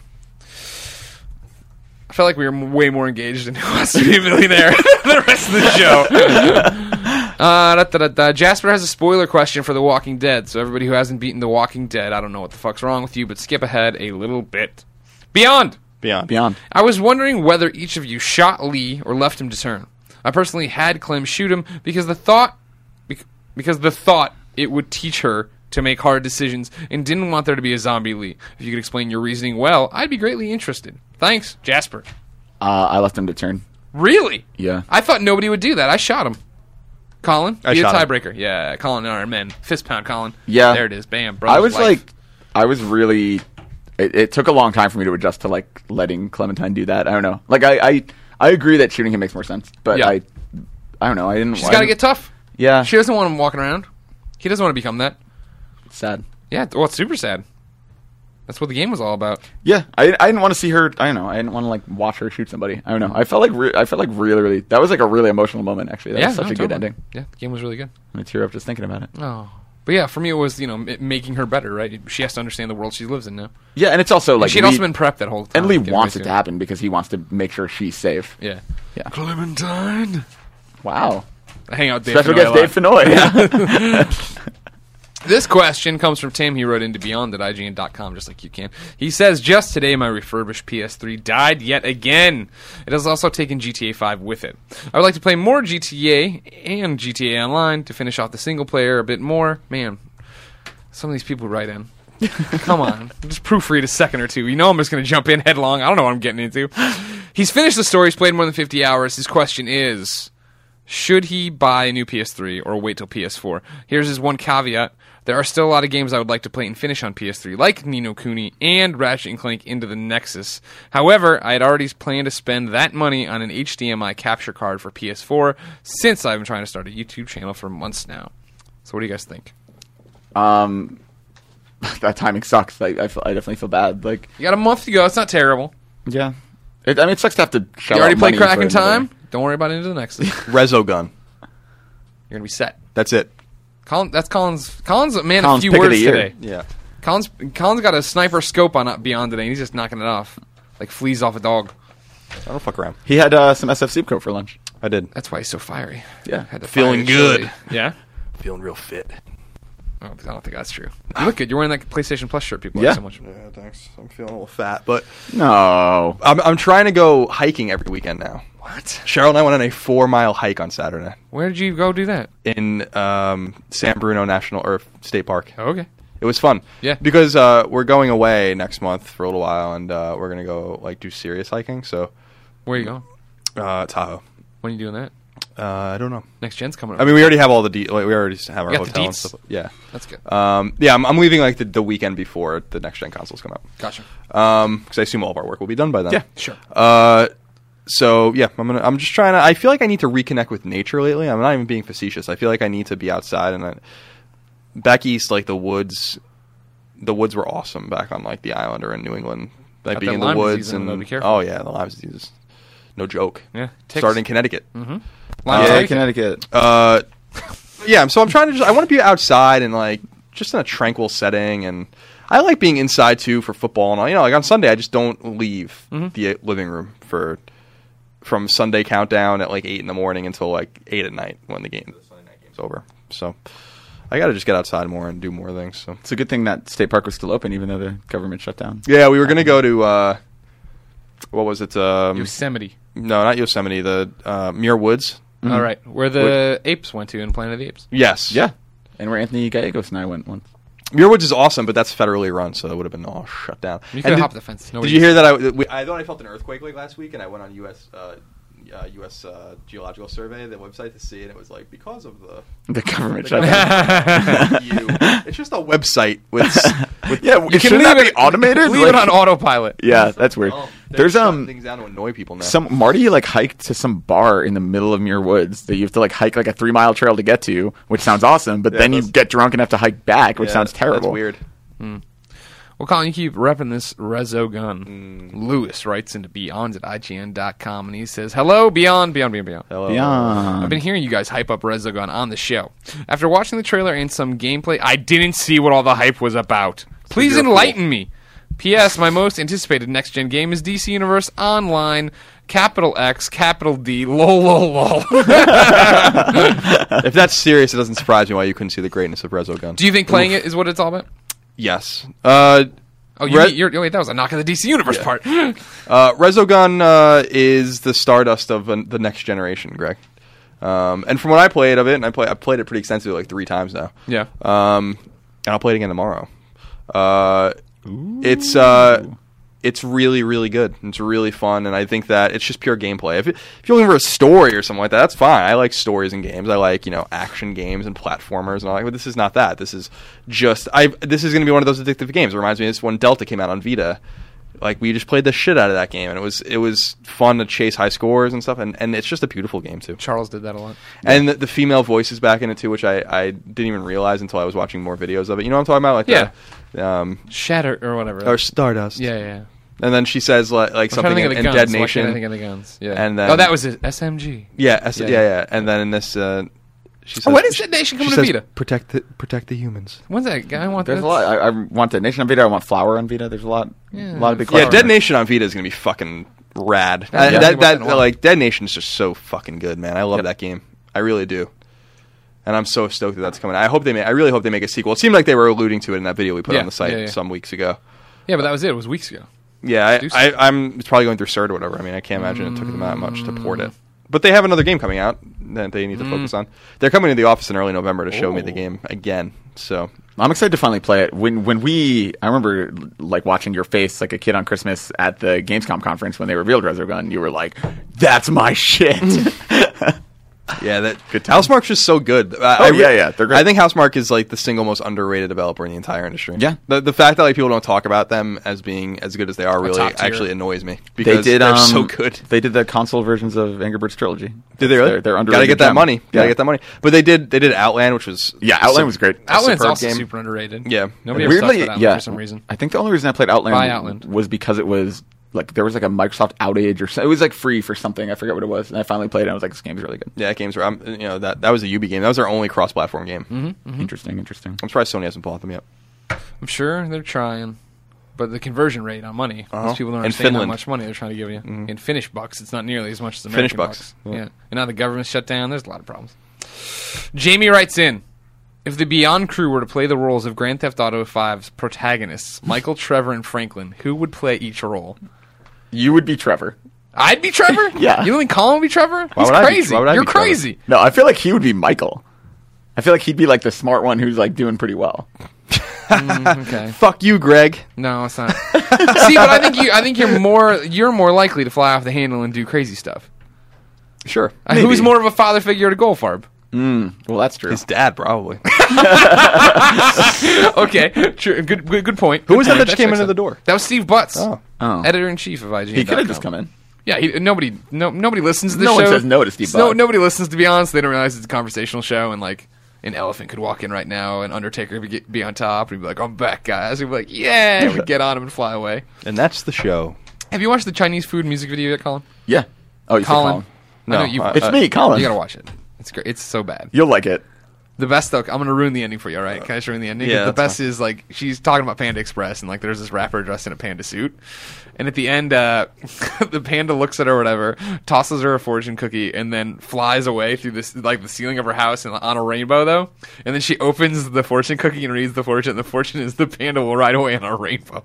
I felt like we were way more engaged in Who Wants to Be a Millionaire than the rest of the show. Jasper has a spoiler question for The Walking Dead. So everybody who hasn't beaten The Walking Dead, I don't know what the fuck's wrong with you, but skip ahead a little bit. Beyond. Beyond. I was wondering whether each of you shot Lee or left him to turn. I personally had Clem shoot him because the thought it would teach her to make hard decisions and didn't want there to be a zombie Lee. If you could explain your reasoning well, I'd be greatly interested. Thanks, Jasper. I left him to turn. Really? Yeah. I thought nobody would do that. I shot him. Colin, I be a shot him. tiebreaker. Yeah, Colin and our men. Fist pound, Colin. Yeah. There it is. Bam. I was life. really. It took a long time for me to adjust to like letting Clementine do that. I don't know. Like I agree that shooting him makes more sense, but Yeah. I don't know. I didn't. She's got to get tough. Yeah. She doesn't want him walking around. He doesn't want to become that. It's sad. Yeah, well, it's super sad. That's what the game was all about. Yeah, I didn't want to see her. I don't know. I didn't want to like watch her shoot somebody. I don't know. I felt like really. That was like a really emotional moment. Actually, that was such a good totally. ending. Yeah, the game was really good. I'm gonna tear up just thinking about it. Oh, but yeah, for me it was making her better. Right, she has to understand the world she lives in now. Yeah, and it's also like she'd also been prepped that whole time. and Lee getting wants ready it to happen because he wants to make sure she's safe. Yeah. Yeah. Clementine. Wow. Hang out with Dave Special Fennoy guest a lot. Dave Fennoy. This question comes from Tim. He wrote into beyond.ign.com just like you can. He says, just today my refurbished PS3 died yet again. It has also taken GTA 5 with it. I would like to play more GTA and GTA Online to finish off the single player a bit more. Man, some of these people write in. Come on. Just proofread a second or two. You know I'm just going to jump in headlong. I don't know what I'm getting into. He's finished the story. He's played more than 50 hours. His question is, should he buy a new PS3 or wait till PS4? Here's his one caveat. There are still a lot of games I would like to play and finish on PS3, like Ni no Kuni and Ratchet & Clank Into the Nexus. However, I had already planned to spend that money on an HDMI capture card for PS4 since I've been trying to start a YouTube channel for months now. So what do you guys think? That timing sucks. I definitely feel bad. Like, You got a month to go. It's not terrible. yeah. It sucks to have to shell You already out played money Crack for in another- Time? Don't worry about Into the Nexus. Resogun. You're going to be set. That's it. That's Colin's a man of Colin's few pick of words the year. today. Yeah. Colin's got a sniper scope on Beyond today, and he's just knocking it off. Like fleas off a dog. I don't fuck around. He had some SF Supercoat for lunch. I did. That's why he's so fiery. Yeah. Had the Feeling fiery good. chili. Yeah? Feeling real fit. Oh, I don't think that's true. You look good. You're wearing that PlayStation Plus shirt people Yeah. like so much. Yeah, thanks. I'm feeling a little fat, but No. I'm trying to go hiking every weekend now. What? Cheryl and I went on a 4-mile hike on Saturday Where did you go do that? in San Bruno National or State Park. Oh, okay. It was fun. Yeah. Because we're going away next month for a little while, and we're gonna go like do serious hiking. So Where are you going? Tahoe. When are you doing that? I don't know. Next gen's coming up. I mean, we already have all the we already have our You got the hotel and deets? stuff. Yeah. That's good. Yeah, I'm leaving like the weekend before the next gen consoles come out. Gotcha. Because I assume all of our work will be done by then. Yeah. Sure. So yeah, I'm just trying to. I feel like I need to reconnect with nature lately. I'm not even being facetious. I feel like I need to be outside and back east, like the woods. The woods were awesome back on like the island or in New England. Like Got being that in the Lyme woods disease in and them, though, be careful. oh yeah, the Lyme disease, no joke. Yeah. Ticks. Started in Connecticut. Lyme Yeah, disease. Connecticut. Yeah, so I'm trying to. I want to be outside and like just in a tranquil setting, and I like being inside too for football and all. You know, like on Sunday, I just don't leave the living room from Sunday countdown at like 8 in the morning until like 8 at night when the Sunday night game's over. So I got to just get outside more and do more things. So It's a good thing that State Park was still open, even though the government shut down. yeah, we were gonna go to what was it? Yosemite. No, not Yosemite. The Muir Woods. All right. Where the apes went to in Planet of the Apes. Yes. Yeah. And where Anthony Gallegos and I went once. Muir Woods is awesome, but that's federally run, so it would have been all shut down. You could have hopped the fence. Did you hear that? I thought I felt an earthquake like last week, and I went on U.S. Geological Survey, the website, to see, and it was like because of the government shut down. It's just a website with Yeah, You shouldn't that be automated? Leave it Like- on autopilot. Yeah, that's weird. There's shutting things down to annoy people now. some Marty like hiked to some bar in the middle of Muir Woods that you have to like hike like a 3-mile trail to get to, which sounds awesome. But Yeah, then you that's- get drunk and have to hike back, which Yeah, sounds terrible. That's weird. Well, Colin, you keep repping this Resogun. Lewis writes into Beyond at IGN.com, and he says, hello, Beyond. Hello. Beyond. I've been hearing you guys hype up Resogun on the show. After watching the trailer and some gameplay, I didn't see what all the hype was about. Please you're a enlighten me. P.S. My most anticipated next-gen game is DC Universe Online, capital X, capital D, lol, lol, lol. If that's serious, it doesn't surprise me why you couldn't see the greatness of Resogun. Do you think playing it is what it's all about? Yes. Oh, Re- wait, that was a knock at the DC Universe part. Resogun is the Stardust of the next generation, Greg. And from what I played of it, and I played it pretty extensively, like 3 times now. Yeah. And I'll play it again tomorrow. It's really, really good. It's really fun, and I think that it's just pure gameplay. If you're looking for a story or something like that, that's fine. I like stories in games. I like action games and platformers and all that. But this is not that. This is just this is going to be one of those addictive games. It reminds me of this when Delta came out on Vita. Like we just played the shit out of that game, and it was fun to chase high scores and stuff. And it's just a beautiful game too. Charles did that a lot. And the female voice is back in it too, which I didn't even realize until I was watching more videos of it. You know what I'm talking about? Like Shatter or whatever. or Stardust. Yeah. And then she says like I'm trying something to think of in the guns. Dead Why Nation. can't I think of the guns? Yeah. And then- that was it. SMG. Yeah. And then in this, she says, when is Dead Nation coming she to says, Vita? Protect the humans. When's that guy? I want There's that. a lot. I want Dead Nation on Vita. I want Flower on Vita. There's a lot of big. Yeah, Flower. Dead Nation on Vita is gonna be fucking rad. Yeah. That Dead Nation is just so fucking good, man. I love that game. I really do. And I'm so stoked that that's coming. I really hope they make a sequel. It seemed like they were alluding to it in that video we put on the site some weeks ago. Yeah, but that was it. It was weeks ago. Yeah, I'm it's probably going through CERT or whatever. I mean, I can't imagine it took them that much to port it. But they have another game coming out that they need to focus on. They're coming to the office in early November to show me the game again. So I'm excited to finally play it. I remember like watching your face like a kid on Christmas at the Gamescom conference when they revealed Resogun. You were like, "That's my shit." Yeah, Housemarque's just so good. They're great. I think Housemarque is like the single most underrated developer in the entire industry. Yeah, the fact that like people don't talk about them as being as good as they are really actually annoys me because they're so good. They did the console versions of Angry Birds Trilogy. Did they really? They're underrated. Gotta get that money. Gotta get that money. But they did Outland, which was Outland was great. Outland's also super underrated. Yeah, nobody ever stuck with Outland for some reason. I think the only reason I played Outland was because it was. Like there was like a Microsoft outage or something. It was like free for something. I forget what it was. And I finally played it and I was like, this game's really good. Yeah, games were, that was a Ubi game. That was their only cross-platform game. Mm-hmm. Interesting. I'm surprised Sony hasn't bought them yet. I'm sure they're trying. But the conversion rate on money, most people don't In understand how Finland. much money they're trying to give you. In Finnish bucks, it's not nearly as much as American bucks. Yeah. And now the government's shut down. There's a lot of problems. Jamie writes in, if the Beyond crew were to play the roles of Grand Theft Auto 5's protagonists, Michael, Trevor, and Franklin, who would play each role? You would be Trevor. I'd be Trevor? Yeah. You don't think Colin would be Trevor? Why He's would I be- crazy. why would I You're be Trevor? crazy. No, I feel like he would be Michael. I feel like he'd be like the smart one who's like doing pretty well. Okay. Fuck you, Greg. No, it's not. See, but I think you're more likely to fly off the handle and do crazy stuff. Sure. Who's more of a father figure to Goldfarb? Well, that's true. His dad, probably. Okay, true. Good point. Who was that just came into the door? That was Steve Butts, Oh. editor-in-chief of IGN. He could have just come in. Yeah, nobody listens to this No show. one says no to Steve Butts. Nobody listens, to be honest. They don't realize it's a conversational show, and like an elephant could walk in right now, and Undertaker could be on top, and he'd be like, "I'm back, guys." He'd be like, "Yeah," we'd get on him and fly away. And that's the show. Have you watched the Chinese food music video yet, Colin? Yeah. Oh, you said Colin. No, I know It's me, Colin. You gotta watch it. It's great. It's so bad. You'll like it. The best though, I'm gonna ruin the ending for you. All right? Can I just ruin the ending? Yeah, The that's best is like she's talking about Panda Express, and like there's this rapper dressed in a panda suit, and at the end, the panda looks at her, or whatever, tosses her a fortune cookie, and then flies away through this like the ceiling of her house and on a rainbow though. And then she opens the fortune cookie and reads the fortune. And the fortune is the panda will ride away on a rainbow.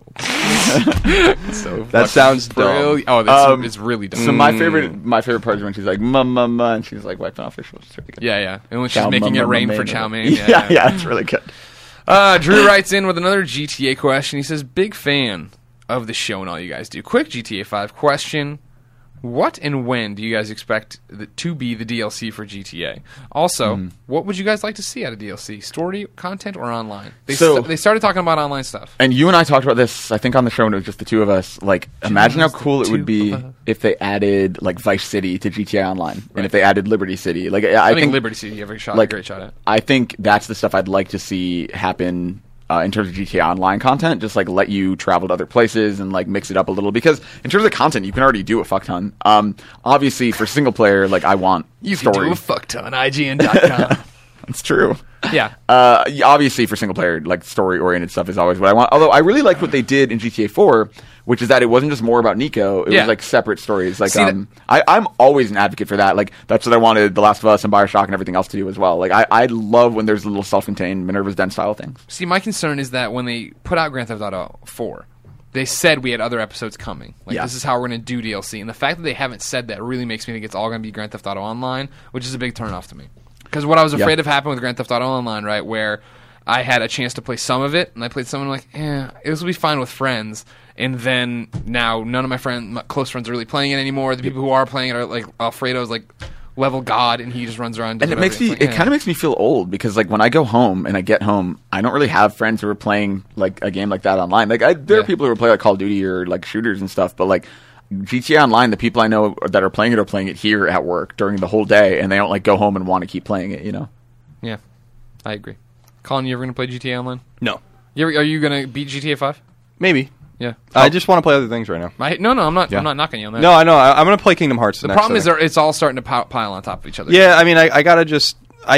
So That sounds dumb. Oh, it's really dumb. So my favorite part is when she's like, "Ma, and she's like wiping off her shoulders. It's really good. Yeah. And when she's Chow making mein, it rain mein, for mein. chow mein. Yeah, it's really good. Drew writes in with another GTA question. He says, big fan of the show and all you guys do. Quick GTA 5 question. What and when do you guys expect to be the DLC for GTA? Also, what would you guys like to see out of DLC? Story, content, or online? They started talking about online stuff. And you and I talked about this, I think, on the show, and it was just the two of us. Like, imagine how cool it would be if they added, like, Vice City to GTA Online, and if they added Liberty City. Like, I think Liberty City, you have a great shot at. I think that's the stuff I'd like to see happen in terms of GTA Online content. Just, like, let you travel to other places and, like, mix it up a little. Because in terms of content, you can already do a fuck ton. Obviously, for single player, like, I want story. Can do a fuck ton. IGN.com. It's true. Yeah. Obviously, for single player, like story-oriented stuff is always what I want. Although I really liked what they did in GTA 4, which is that it wasn't just more about Nico. It was like separate stories. Like, I'm always an advocate for that. Like, that's what I wanted The Last of Us and BioShock and everything else to do as well. Like, I love when there's little self-contained Minerva's Den style things. See, my concern is that when they put out Grand Theft Auto 4, they said we had other episodes coming. Like, this is how we're going to do DLC. And the fact that they haven't said that really makes me think it's all going to be Grand Theft Auto Online, which is a big turnoff to me. Because what I was afraid of happened with Grand Theft Auto Online, right, where I had a chance to play some of it, and I played some, and I'm like, this will be fine with friends. And then now none of my close friends are really playing it anymore. The people who are playing it are like, Alfredo's like level god, and he just runs around. And it kind of makes me feel old, because like when I go home and I get home, I don't really have friends who are playing like a game like that online. Like there are people who play like Call of Duty or like shooters and stuff, but like GTA Online, the people I know that are playing it here at work during the whole day, and they don't like go home and want to keep playing it, you know? Yeah, I agree. Colin, you ever going to play GTA Online? No. Are you going to beat GTA 5? Maybe. Yeah. I just want to play other things right now. No, I'm not. I'm not knocking you on that. No, I know. I'm going to play Kingdom Hearts. The problem is it's all starting to pile on top of each other. Yeah, I mean, I gotta just.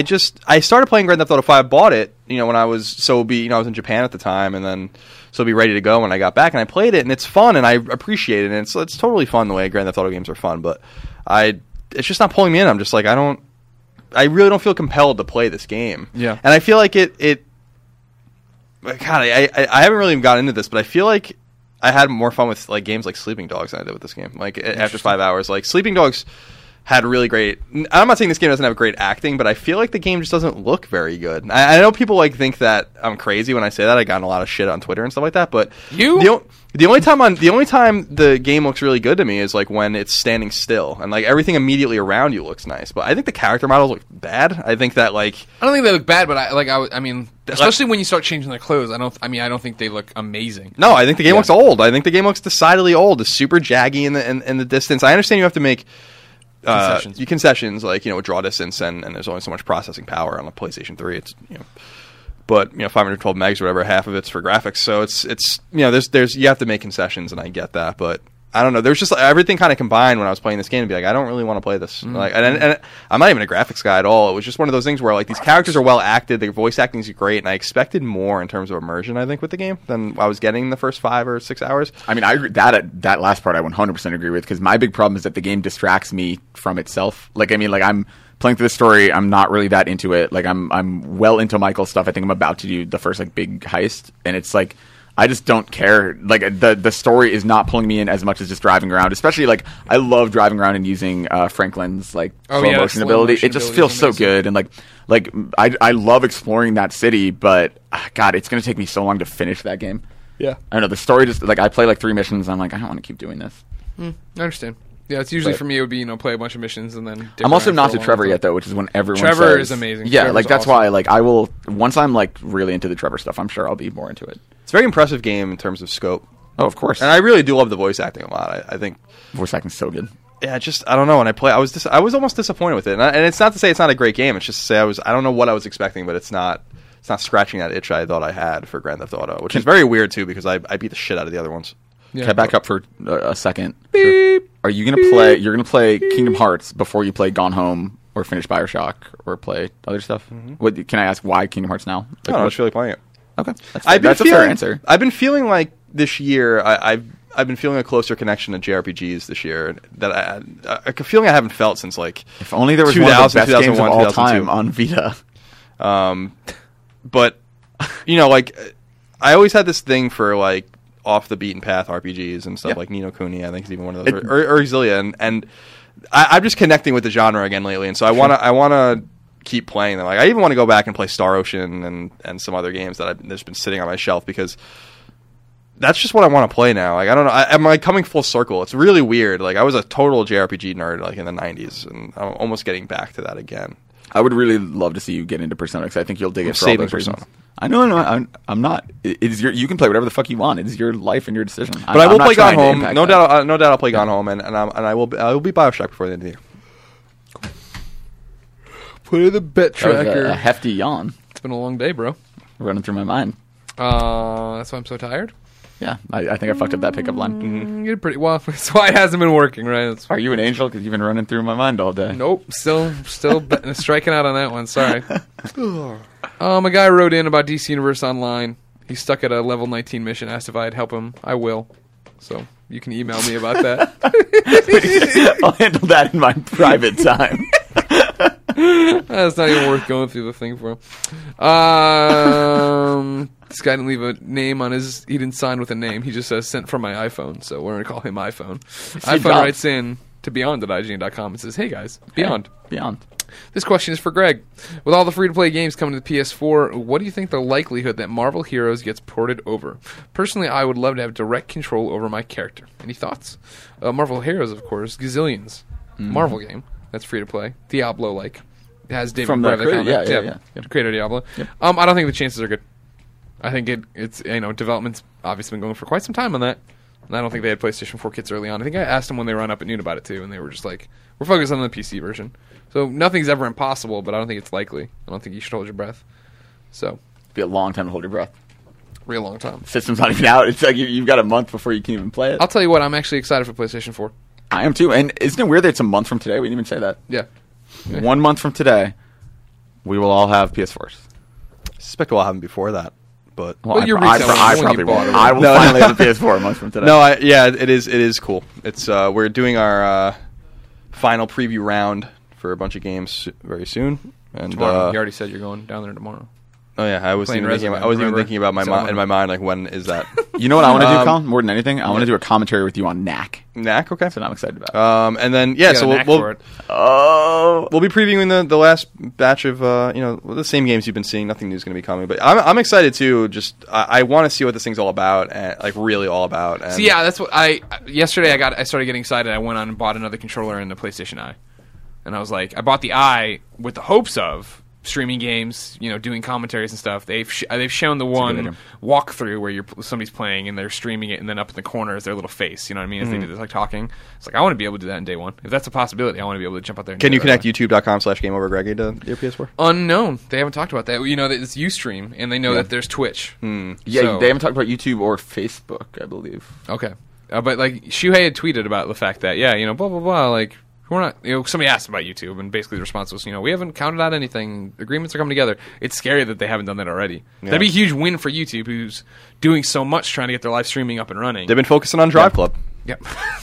I started playing Grand Theft Auto 5. Bought it, when I was I was in Japan at the time, and then be ready to go when I got back, and I played it, and it's fun, and I appreciate it, and it's totally fun the way Grand Theft Auto games are fun, but it's just not pulling me in. I'm just like, I don't I really don't feel compelled to play this game. Yeah. And I feel like it God, I haven't really gotten into this, but I feel like I had more fun with like games like Sleeping Dogs than I did with this game. Like after 5 hours, like Sleeping Dogs had really great. I'm not saying this game doesn't have great acting, but I feel like the game just doesn't look very good. I know people like think that I'm crazy when I say that. I got a lot of shit on Twitter and stuff like that. But the only time the game looks really good to me is like when it's standing still and like everything immediately around you looks nice. But I think the character models look bad. I think that like I don't think they look bad, but I mean, especially when you start changing their clothes, I don't think they look amazing. No, I think the game looks old. I think the game looks decidedly old. It's super jaggy in the distance. I understand you have to make concessions like with draw distance and there's only so much processing power on a PlayStation 3. It's but 512 megs or whatever, half of it's for graphics. So it's there's you have to make concessions, and I get that, but I don't know. There's just everything kind of combined when I was playing this game to be like, I don't really want to play this. Like, and I'm not even a graphics guy at all. It was just one of those things where like these characters are well acted, their voice acting is great, and I expected more in terms of immersion, I think, with the game than I was getting in the first 5 or 6 hours. I mean, I agree, that last part I 100% agree with, because my big problem is that the game distracts me from itself. Like, I mean, like I'm playing through the story, I'm not really that into it. Like, I'm well into Michael's stuff. I think I'm about to do the first like big heist, and it's like, I just don't care. Like the story is not pulling me in as much as just driving around. Especially like I love driving around and using Franklin's like slow motion ability. It just feels so good, and like I love exploring that city. But God, it's gonna take me so long to finish that game. Yeah, I don't know. The story just like I play like 3 missions. And I'm like, I don't want to keep doing this. I understand. Yeah, it's usually for me. It would be play a bunch of missions and then. I'm also not to Trevor yet though, which is when everyone. Trevor says, is amazing. Yeah, Trevor's like that's awesome. why like I will once I'm like really into the Trevor stuff. I'm sure I'll be more into it. It's a very impressive game in terms of scope. Oh, of course. And I really do love the voice acting a lot. I think voice acting's so good. Yeah, just I don't know. When I play, I was almost disappointed with it. And it's not to say it's not a great game. It's just to say I don't know what I was expecting, but it's not scratching that itch I thought I had for Grand Theft Auto, which is very weird too because I beat the shit out of the other ones. Yeah. Can I back up for a second? Beep. Are you gonna play? You're gonna play Kingdom Hearts before you play Gone Home or finish BioShock or play other stuff? Mm-hmm. What can I ask? Why Kingdom Hearts now? Like, I was really playing it. Okay, that's a fair answer. I've been feeling like this year I've been feeling a closer connection to JRPGs this year that a feeling I haven't felt since like if only there was one of the best games of all time on Vita. But like I always had this thing for like off the beaten path RPGs and stuff like Ni no Kuni. I think is even one of those, or Exilia, and I'm just connecting with the genre again lately, and so I wanna keep playing them. Like I even want to go back and play Star Ocean and some other games that I've just been sitting on my shelf because that's just what I want to play now. Like I don't know, I'm like coming full circle. It's really weird. Like I was a total JRPG nerd like in the 90s, and I'm almost getting back to that again. I would really love to see you get into Persona because I think you'll dig it for all those Persona. reasons. I know, I'm not. It's you can play whatever the fuck you want. It's your life and your decision. But I will play Gone Home. No doubt I'll play Gone Home, and I will beat BioShock before the end of the year. Put in the bet That was tracker. a hefty yawn It's been a long day, bro. running through my mind. That's why I'm so tired. Yeah, I think I fucked up that pickup line. You did pretty well. That's why it hasn't been working, right? That's Are you an angel? Because you've been running through my mind all day. Nope, still striking out on that one. Sorry. A guy wrote in about DC Universe Online. He's stuck at a level 19 mission. Asked if I'd help him. I will. So you can email me about that. I'll handle that in my private time. That's not even worth going through the thing for. This guy didn't leave a name on his. He didn't sign with a name. He just says sent from my iPhone. So we're gonna call him iPhone. iPhone writes in to beyond@IGN.com and says, "Hey guys, Beyond. Hey, Beyond. This question is for Greg. With all the free-to-play games coming to the PS4, what do you think the likelihood that Marvel Heroes gets ported over? Personally, I would love to have direct control over my character. Any thoughts? Marvel Heroes, of course, Gazillions. Marvel game. That's free-to-play. Diablo-like. It has David From the Brevik on it. yeah. Creator Diablo. Yep. I don't think the chances are good. I think it's development's obviously been going for quite some time on that. And I don't think they had PlayStation 4 kits early on. I think I asked them when they were on Up at Noon about it too, and they were just like, we're focused on the PC version. So nothing's ever impossible, but I don't think it's likely. I don't think you should hold your breath. So Be a long time to hold your breath. real long time. System's not even out. It's like you've got a month before you can even play it. I'll tell you what, I'm actually excited for PlayStation 4. I am too. And isn't it weird that it's a month from today? We didn't even say that. Yeah. 1 month from today, we will all have PS4s. I suspect we'll have them before that. But Well, you're I retailing probably when you bought won't. it. I will finally have a PS4 a month from today. no, it is cool. It's we're doing our final preview round for a bunch of games very soon. And Tomorrow. You already said you're going down there tomorrow. oh yeah, I was Playing even thinking. Resident, I was even remember? thinking about in my mind like when is that? You know what I want to do, Colin? More than anything, I want to do a commentary with you on Knack. Knack, okay. That's what I'm excited about. And then You got so a knack we'll for it. we'll be previewing the last batch of the same games you've been seeing. Nothing new is going to be coming, but I'm excited too. Just I want to see what this thing's all about, and like really all about. And So yeah, that's what yesterday I started getting excited. I went on and bought another controller in the PlayStation Eye, and I was like, I bought the Eye with the hopes of streaming games, doing commentaries and stuff. They've shown the one walkthrough where somebody's playing and they're streaming it, and then up in the corner is their little face. You know what I mean? As they do this, like talking. It's like I want to be able to do that in day one. If that's a possibility, I want to be able to jump out there. And can do you it right connect youtube.com/GameOverGreggy to your PS4? Unknown. They haven't talked about that. That it's Ustream, and they know that there's Twitch. Yeah, So- they haven't talked about YouTube or Facebook, I believe. Okay. But like Shuhei had tweeted about the fact that blah blah blah, like we're not, somebody asked about YouTube, and basically the response was, we haven't counted out anything. Agreements are coming together. It's scary that they haven't done that already. That'd be a huge win for YouTube, who's doing so much trying to get their live streaming up and running. They've been focusing on Drive Club. Yep.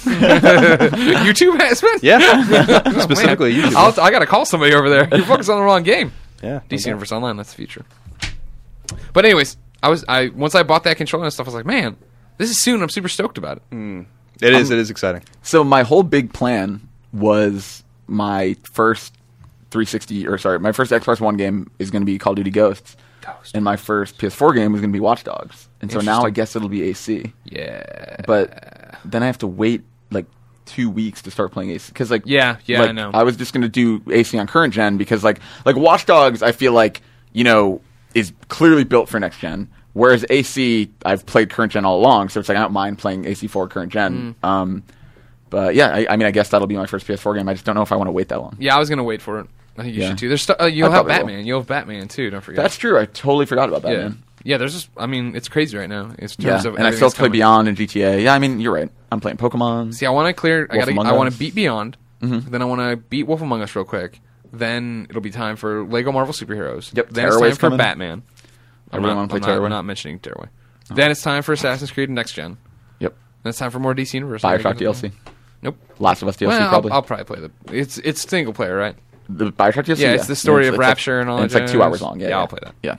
YouTube has been. Yeah, specifically YouTube. I got to call somebody over there. You're focused on the wrong game. Yeah, DC Universe Online, that's the future. But anyways, once I bought that controller and stuff, I was like, man, this is soon. I'm super stoked about it. It is exciting. So my whole big plan was my first my first Xbox One game is going to be Call of Duty Ghosts. And my first PS4 game was going to be Watch Dogs. And so now I guess it'll be AC. Yeah. But then I have to wait like 2 weeks to start playing AC. Because I know. I was just going to do AC on current gen because like Watch Dogs, I feel like, is clearly built for next gen. Whereas AC, I've played current gen all along, so it's like I don't mind playing AC4 current gen. But yeah, I guess that'll be my first PS4 game. I just don't know if I want to wait that long. Yeah, I was going to wait for it. I think you should too. There's you'll have Batman. You'll have Batman too. Don't forget. That's true. I totally forgot about Batman. Yeah. There's just. I mean, it's crazy right now. It's And I still play Beyond and GTA. Yeah, I mean, you're right. I'm playing Pokemon. See, I want to clear. I want to beat Beyond. Mm-hmm. Then I want to beat Wolf Among Us real quick. Then it'll be time for Lego Marvel Superheroes. Yep. Then it's time for coming. Batman. I really want to play Tearaway. I'm not mentioning Tearaway. Then it's time for Assassin's Creed Next Gen. Yep. Then it's time for more DC Universe. Bioshock DLC. Nope. Last of Us DLC Well, probably. I'll probably play it's single player, right? The Bioshock DLC? Yeah, it's the story of it's Rapture and all that. It's like 2 hours long. Yeah, I'll play that. Yeah.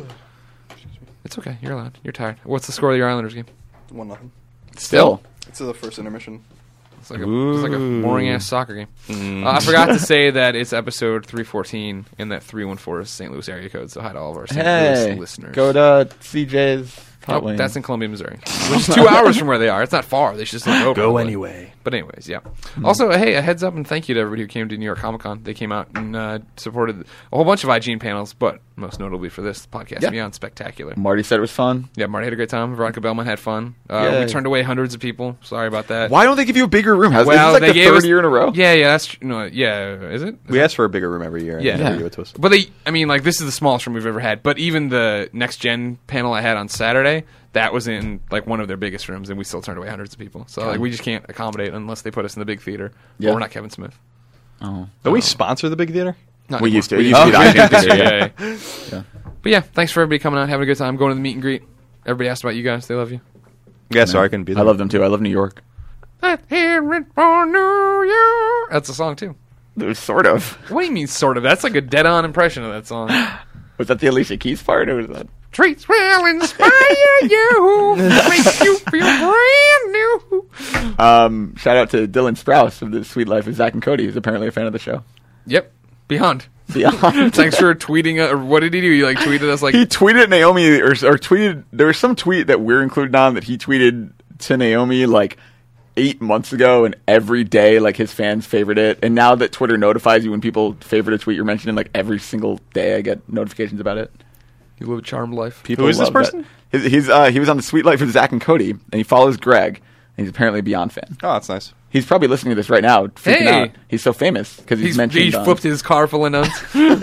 It's okay. You're allowed. You're tired. What's the score of your Islanders game? 1-0. Still. It's the first intermission. It's like a boring ass soccer game. I forgot to say that it's episode 314 and that 314 is St. Louis area code. So hi to all of our St. Louis listeners. Go to CJ's. Nope, that's in Columbia, Missouri, which is 2 hours from where they are. It's not far. They should just look over. Go anyway. But anyways, yeah. Also, hey, a heads up and thank you to everybody who came to New York Comic Con. They came out and supported a whole bunch of IGN panels, but most notably for this podcast, Beyond Spectacular. Marty said it was fun. Yeah, Marty had a great time. Veronica Bellman had fun. Yay. We turned away hundreds of people. Sorry about that. Why don't they give you a bigger room? This is Well, like they the gave third us- year in a row. Yeah, that's no, yeah. Is it? We ask for a bigger room every year. And Yeah. they Yeah. give it to us. But this is the smallest room we've ever had. But even the next gen panel I had on Saturday, that was in like one of their biggest rooms, and we still turned away hundreds of people. So like we just can't accommodate unless they put us in the big theater. Yeah. But we're not Kevin Smith. Don't we sponsor the big theater? Not We anymore. used to. We used to be the IGN theater, Yeah. But yeah, thanks for everybody coming out, having a good time, going to the meet and greet. Everybody asked about you guys. They love you. Yeah, sorry I couldn't be there. I love them too. I love New York. Let's hear it for New York. That's a song too. Sort of. What do you mean, sort of? That's like a dead-on impression of that song. Was that the Alicia Keys part, or was that? Treats will inspire you, make you feel brand new. Shout out to Dylan Sprouse of the Sweet Life of Zach and Cody, who's apparently a fan of the show. Yep, Beyond. Beyond. Thanks for tweeting. Or what did he do? He like tweeted us like. He tweeted Naomi, or tweeted. There was some tweet that we're included on that he tweeted to Naomi like 8 months ago, and every day like his fans favorite it. And now that Twitter notifies you when people favorite a tweet you're mentioning, like every single day I get notifications about it. You live a charmed life. People Who is this love that. person? He was on the Sweet Life of Zach and Cody, and he follows Greg, and he's apparently a Beyond fan. Oh, that's nice. He's probably listening to this right now, freaking Hey! out. He's so famous because he's mentioned. He flipped his car full of nuns.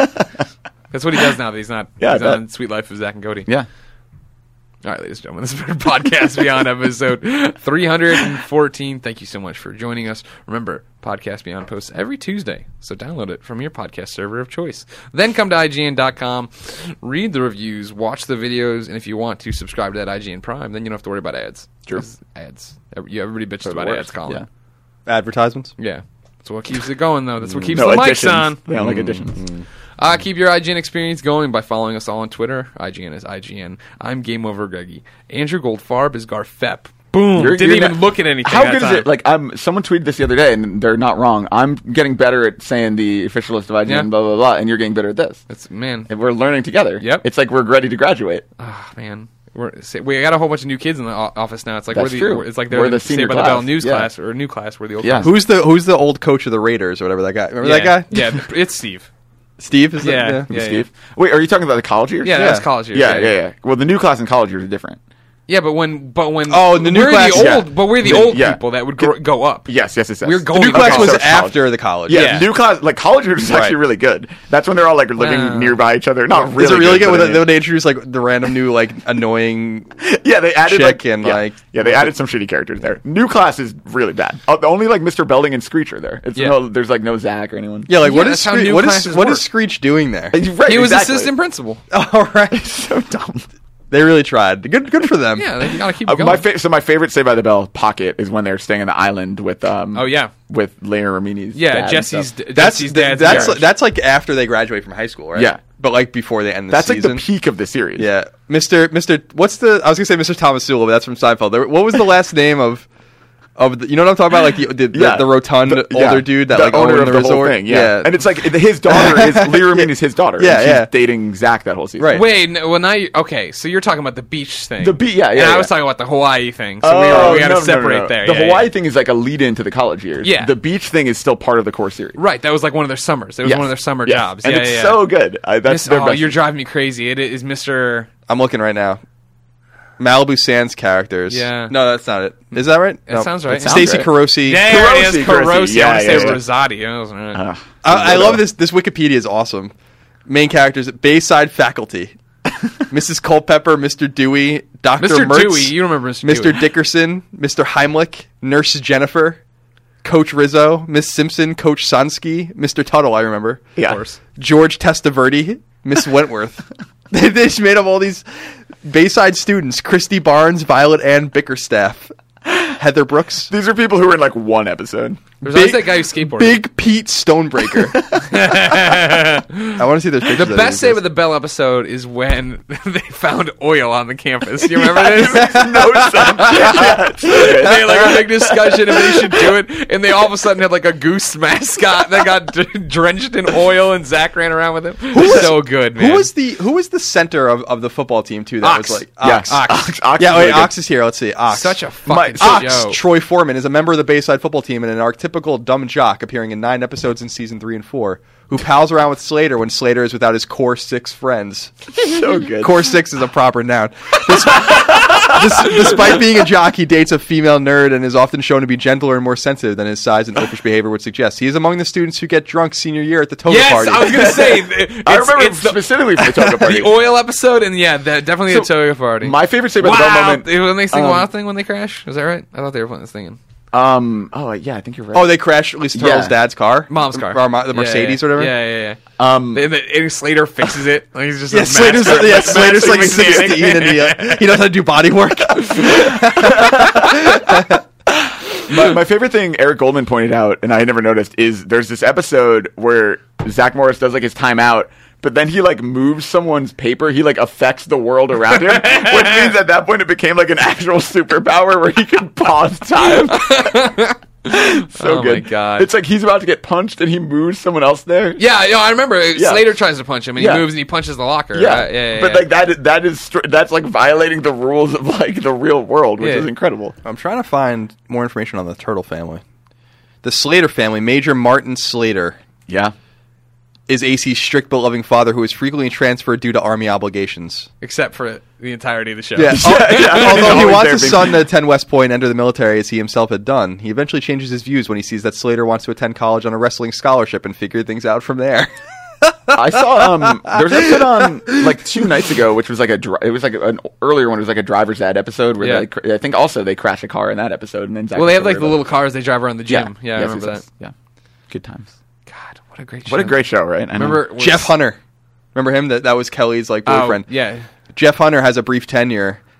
That's what he does now that he's not. Yeah, he's I bet. on Sweet Life of Zach and Cody. Yeah. All right, ladies and gentlemen, this has been Podcast Beyond episode 314. Thank you so much for joining us. Remember, Podcast Beyond posts every Tuesday, so download it from your podcast server of choice. Then come to IGN.com, read the reviews, watch the videos, and if you want to subscribe to that IGN Prime, then you don't have to worry about ads. True. 'Cause ads. Everybody bitches the about worst. ads, Colin. Yeah. Advertisements? Yeah. That's what keeps it going, though. That's what keeps No the mics additions. on. They don't like additions. Keep your IGN experience going by following us all on Twitter. IGN is IGN. I'm Game Over Greggy. Andrew Goldfarb is Garfep. Boom. Didn't even look at anything. How that good time. is it? Like, someone tweeted this the other day, and they're not wrong. I'm getting better at saying the official list of IGN, Yeah. blah, blah, blah, and you're getting better at this. It's, man. And we're learning together. Yep. It's like we're ready to graduate. Oh, man. We got a whole bunch of new kids in the office now. It's like That's true. It's like they're We're the Saved senior by the Bell class. news Yeah. class or new class. We're the old Yeah. class. Who's the old coach of the Raiders or whatever that guy? Remember that guy? Yeah, it's Steve. Steve is Yeah. that? Yeah. Steve. Wait, are you talking about the college years? Yeah, that's college years. Yeah. Well, the new class and college years are different. Yeah, but when Oh, the new we're class- the yeah. old, but we're the The- old yeah. people that would go up. Yes. We're The going new class Okay, was so it's college. after the college. Yeah, Yeah. new class, like college years is actually Right. really good. That's when they're all like living Wow. nearby each other. Not really. Is it really good but when they introduce like the random new like annoying? yeah, they added chick like and, yeah, like- yeah, they added some shitty characters there. New class is really bad. The only like Mr. Belding and Screech are there. There's like no Zach or anyone. Yeah, like Yeah, that's how new what classes is work. Screech doing there? Right, He was exactly. assistant principal. All right, So dumb. they really tried. Good for them. Yeah, they gotta keep it going. My favorite Saved by the Bell pocket is when they're staying on the island with with Leia Ramini's Yeah, dad and Jesse's stuff. Jesse's dad's garage. That's like after they graduate from high school, right? Yeah. but like before they end the That's season. like the peak of the series. Yeah, Mr. What's the? I was gonna say Mr. Thomas Sewell, but that's from Seinfeld. What was the last name of the? You know what I'm talking about? Like the rotund older dude that the like owner owned of the the resort. whole thing. Yeah. And it's like his daughter is Leia Ramini's his daughter. Yeah, and she's yeah. dating Zach that whole season. Right. Wait, no, well now okay, so you're talking about the beach thing. The beach, yeah, And yeah, I yeah. was talking about the Hawaii thing. So Oh, we got to no, separate no. there. The Yeah, Hawaii yeah. thing is like a lead into the college years. Yeah. The beach thing is still part of the core series. Right, that was like one of their summers. It was Yes. one of their summer Yes. jobs. And yeah, it's yeah. so good. That's their best. you're driving me crazy. It is Mr. I'm looking right now. Malibu Sands characters. Yeah. No, that's not it. Is that right? That sounds right. It sounds Stacey right. Carosi. Yeah, it is Carosi. Carosi. Yeah, I want to yeah, say yeah. Rosati. I was right. I love this. This Wikipedia is awesome. Main characters: Bayside faculty, Mrs. Culpepper, Mr. Dewey, Dr. Mr. Mertz, Dewey. You remember Mr. Mr. Dewey. Dickerson, Mr. Heimlich, Nurse Jennifer, Coach Rizzo, Miss Simpson, Coach Sansky, Mr. Tuttle. I remember. Yeah. Of course. George Testaverde, Miss Wentworth. They just made up all these Bayside students: Christy Barnes, Violet Ann Bickerstaff, Heather Brooks. These are people who were in like one episode. There's always that guy who skateboarded. Big Pete Stonebreaker. I want to see those pictures. The best Save of the Bell episode is when they found oil on the campus. You remember this? No sense. Yeah, it's so good. They had like a big discussion if they should do it, and they all of a sudden had like a goose mascot that got drenched in oil, and Zach ran around with him. So good, man. Who was the center of the football team too? That Ox. was like Yeah. Ox. Ox Yeah, is wait, really good. Ox is here. Let's see. Ox. such a fucking Ox. show? Troy Foreman is a member of the Bayside football team and an archetypical dumb jock appearing in 9 episodes in season 3 and 4, who pals around with Slater when Slater is without his core 6 friends. So good. Core 6 is a proper noun. Despite being a jock, he dates a female nerd and is often shown to be gentler and more sensitive than his size and oafish behavior would suggest. He is among the students who get drunk senior year at the toga Yes, party. I was gonna say. I remember it's the, specifically from the Toga Party. the oil episode, and yeah, definitely the toga party. My favorite Saved by the Bell Wow, moment. when they sing Wild Thing when they crash, is that right? I thought they were playing this thing in Oh yeah, I think you're right. Oh, they crashed Lisa Turtle's Yeah. dad's car? Mom's car, The Mercedes or whatever? Yeah. And Slater fixes it. Like he's just Yeah, a Slater's master like mechanic. 16 and he knows how to do body work. My favorite thing Eric Goldman pointed out, and I had never noticed, is there's this episode where Zach Morris does like his timeout, but then he like moves someone's paper. He like affects the world around him, which means at that point it became like an actual superpower where he can pause time. So Oh good. my God. It's like he's about to get punched and he moves someone else there. Yeah, I remember. Yeah. Slater tries to punch him, and Yeah. he moves and he punches the locker. Yeah, yeah. but like that's like violating the rules of like the real world, which Yeah. is incredible. I'm trying to find more information on the Turtle family. The Slater family, Major Martin Slater, Yeah. is AC's strict but loving father who is frequently transferred due to army obligations. except for the entirety of the show. Yeah. yeah. Although he Always wants there his being- son to attend West Point and enter the military as he himself had done, he eventually changes his views when he sees that Slater wants to attend college on a wrestling scholarship and figure things out from there. I saw there was an episode on like 2 nights ago, which was like it was like an earlier one. It was like a driver's ed episode where Yeah. I think also they crash a car in that episode, and then Zach Well, they have gets like the worried little cars they drive around the about it. gym. Yeah, I Yes, remember yes, that. yes. Yeah, good times. God, what a great show. What a great show, right? I know. Remember Jeff Hunter. Remember him? That was Kelly's like boyfriend. Yeah. Jeff Hunter has a brief tenure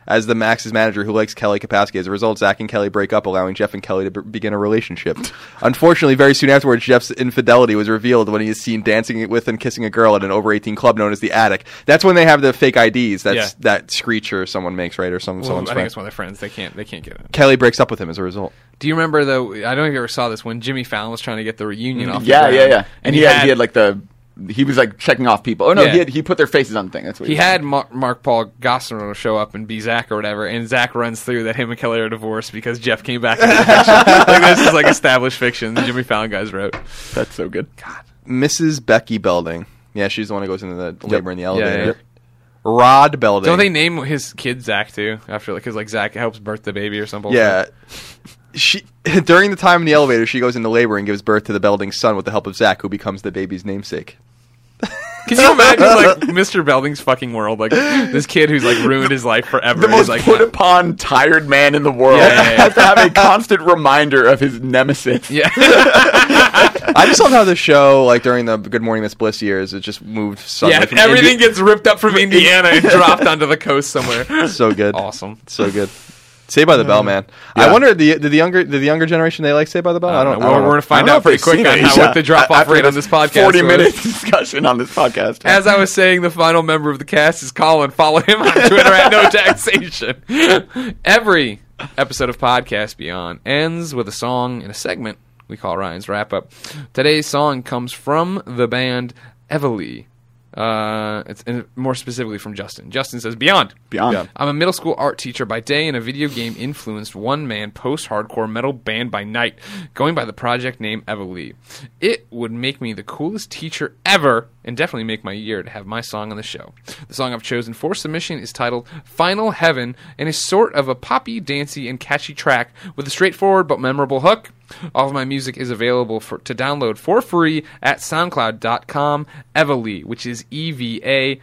as the Max's manager who likes Kelly Kapowski. As a result, Zach and Kelly break up, allowing Jeff and Kelly to begin a relationship. Unfortunately, very soon afterwards, Jeff's infidelity was revealed when he is seen dancing with and kissing a girl at an over-18 club known as The Attic. That's when they have the fake IDs that Screecher someone makes, right? Or someone's I think friend. it's one of their friends. They can't get it. Kelly breaks up with him as a result. Do you remember, though, I don't know if you ever saw this, when Jimmy Fallon was trying to get the reunion off the Yeah. ground. And he had like he was like checking off people. Oh no, he put their faces on the thing. That's what he had. Mark Paul Gosselaar show up and be Zach or whatever, and Zach runs through that him and Kelly are divorced because Jeff came back into the picture. Like, this is like established fiction the Jimmy Fallon guys wrote. That's so good. God. Mrs. Becky Belding. Yeah, she's the one who goes into the labor in the elevator. Yeah. Rod Belding. Don't they name his kid Zach too? After because like Zach helps birth the baby or something. Yeah. She during the time in the elevator, she goes into labor and gives birth to the Belding's son with the help of Zach, who becomes the baby's namesake. Can you imagine like Mr. Belding's fucking world? Like this kid who's like ruined his life forever. The most like, put upon, tired man in the world has to have a constant reminder of his nemesis. Yeah. I just love how the show, like during the Good Morning Miss Bliss years, it just moved suddenly. Yeah, from everything gets ripped up from Indiana and dropped onto the coast somewhere. So good. Awesome. So good. Saved by the Bell, man. Yeah. I wonder, did the younger generation, they like Saved by the Bell? I don't know. We're going to find out pretty quick on what the drop-off rate on this podcast 40-minute discussion on this podcast. As I was saying, the final member of the cast is Colin. Follow him on Twitter at NoTaxation. Every episode of Podcast Beyond ends with a song in a segment we call Ryan's Wrap-Up. Today's song comes from the band Everly. It's more specifically from Justin. Justin says, Beyond. I'm a middle school art teacher by day and a video game influenced one-man post-hardcore metal band by night, going by the project name Everly. It would make me the coolest teacher ever and definitely make my year to have my song on the show. The song I've chosen for submission is titled Final Heaven and is sort of a poppy, dancey, and catchy track with a straightforward but memorable hook. All of my music is available to download for free at SoundCloud.com, Everly, which is EVALEIGH,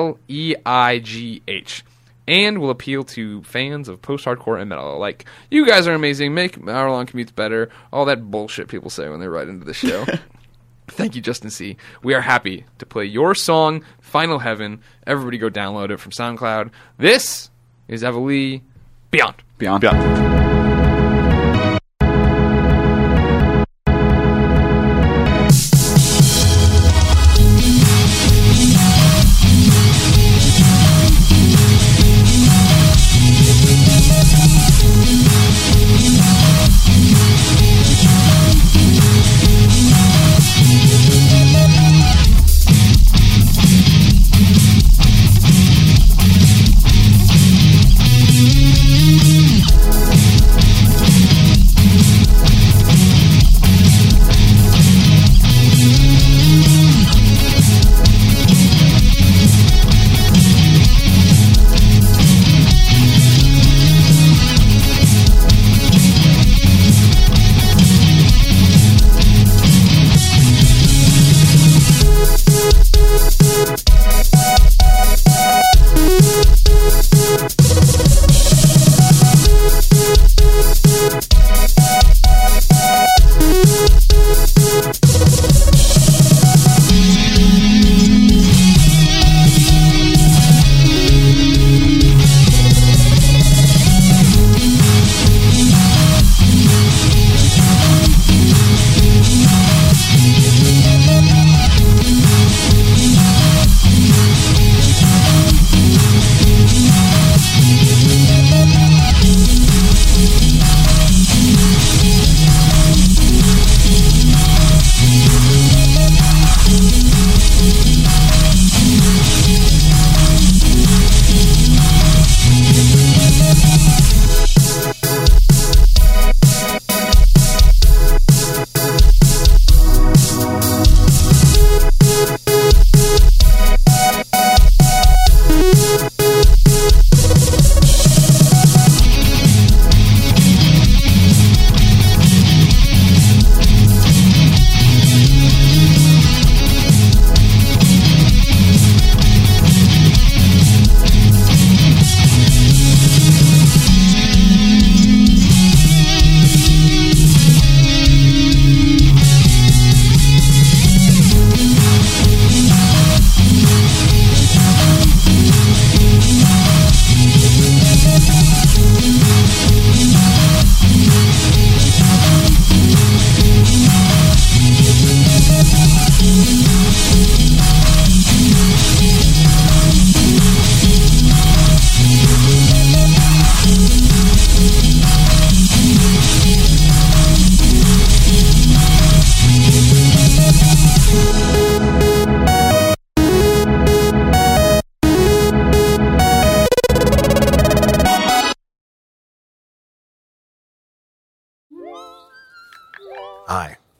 and will appeal to fans of post-hardcore and metal alike. You guys are amazing. Make hour-long commutes better. All that bullshit people say when they write into the show. Thank you, Justin C. We are happy to play your song, Final Heaven. Everybody go download it from SoundCloud. This is Everly Beyond. Beyond.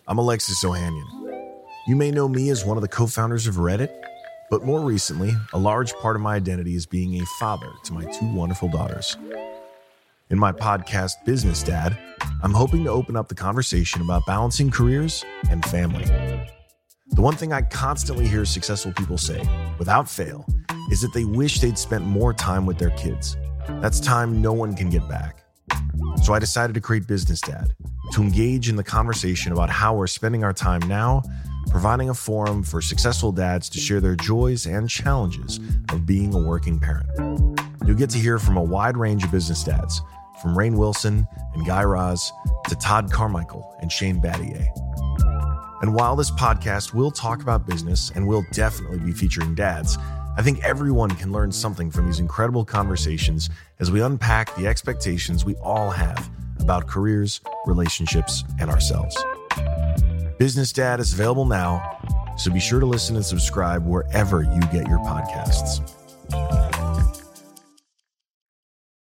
I'm Alexis Ohanian. You may know me as one of the co-founders of Reddit, but more recently, a large part of my identity is being a father to my 2 wonderful daughters. In my podcast, Business Dad, I'm hoping to open up the conversation about balancing careers and family. The one thing I constantly hear successful people say, without fail, is that they wish they'd spent more time with their kids. That's time no one can get back. So I decided to create Business Dad, to engage in the conversation about how we're spending our time now, providing a forum for successful dads to share their joys and challenges of being a working parent. You'll get to hear from a wide range of business dads, from Rainn Wilson and Guy Raz to Todd Carmichael and Shane Battier. And while this podcast will talk about business and will definitely be featuring dads, I think everyone can learn something from these incredible conversations as we unpack the expectations we all have about careers, relationships, and ourselves. Business Dad is available now, so be sure to listen and subscribe wherever you get your podcasts.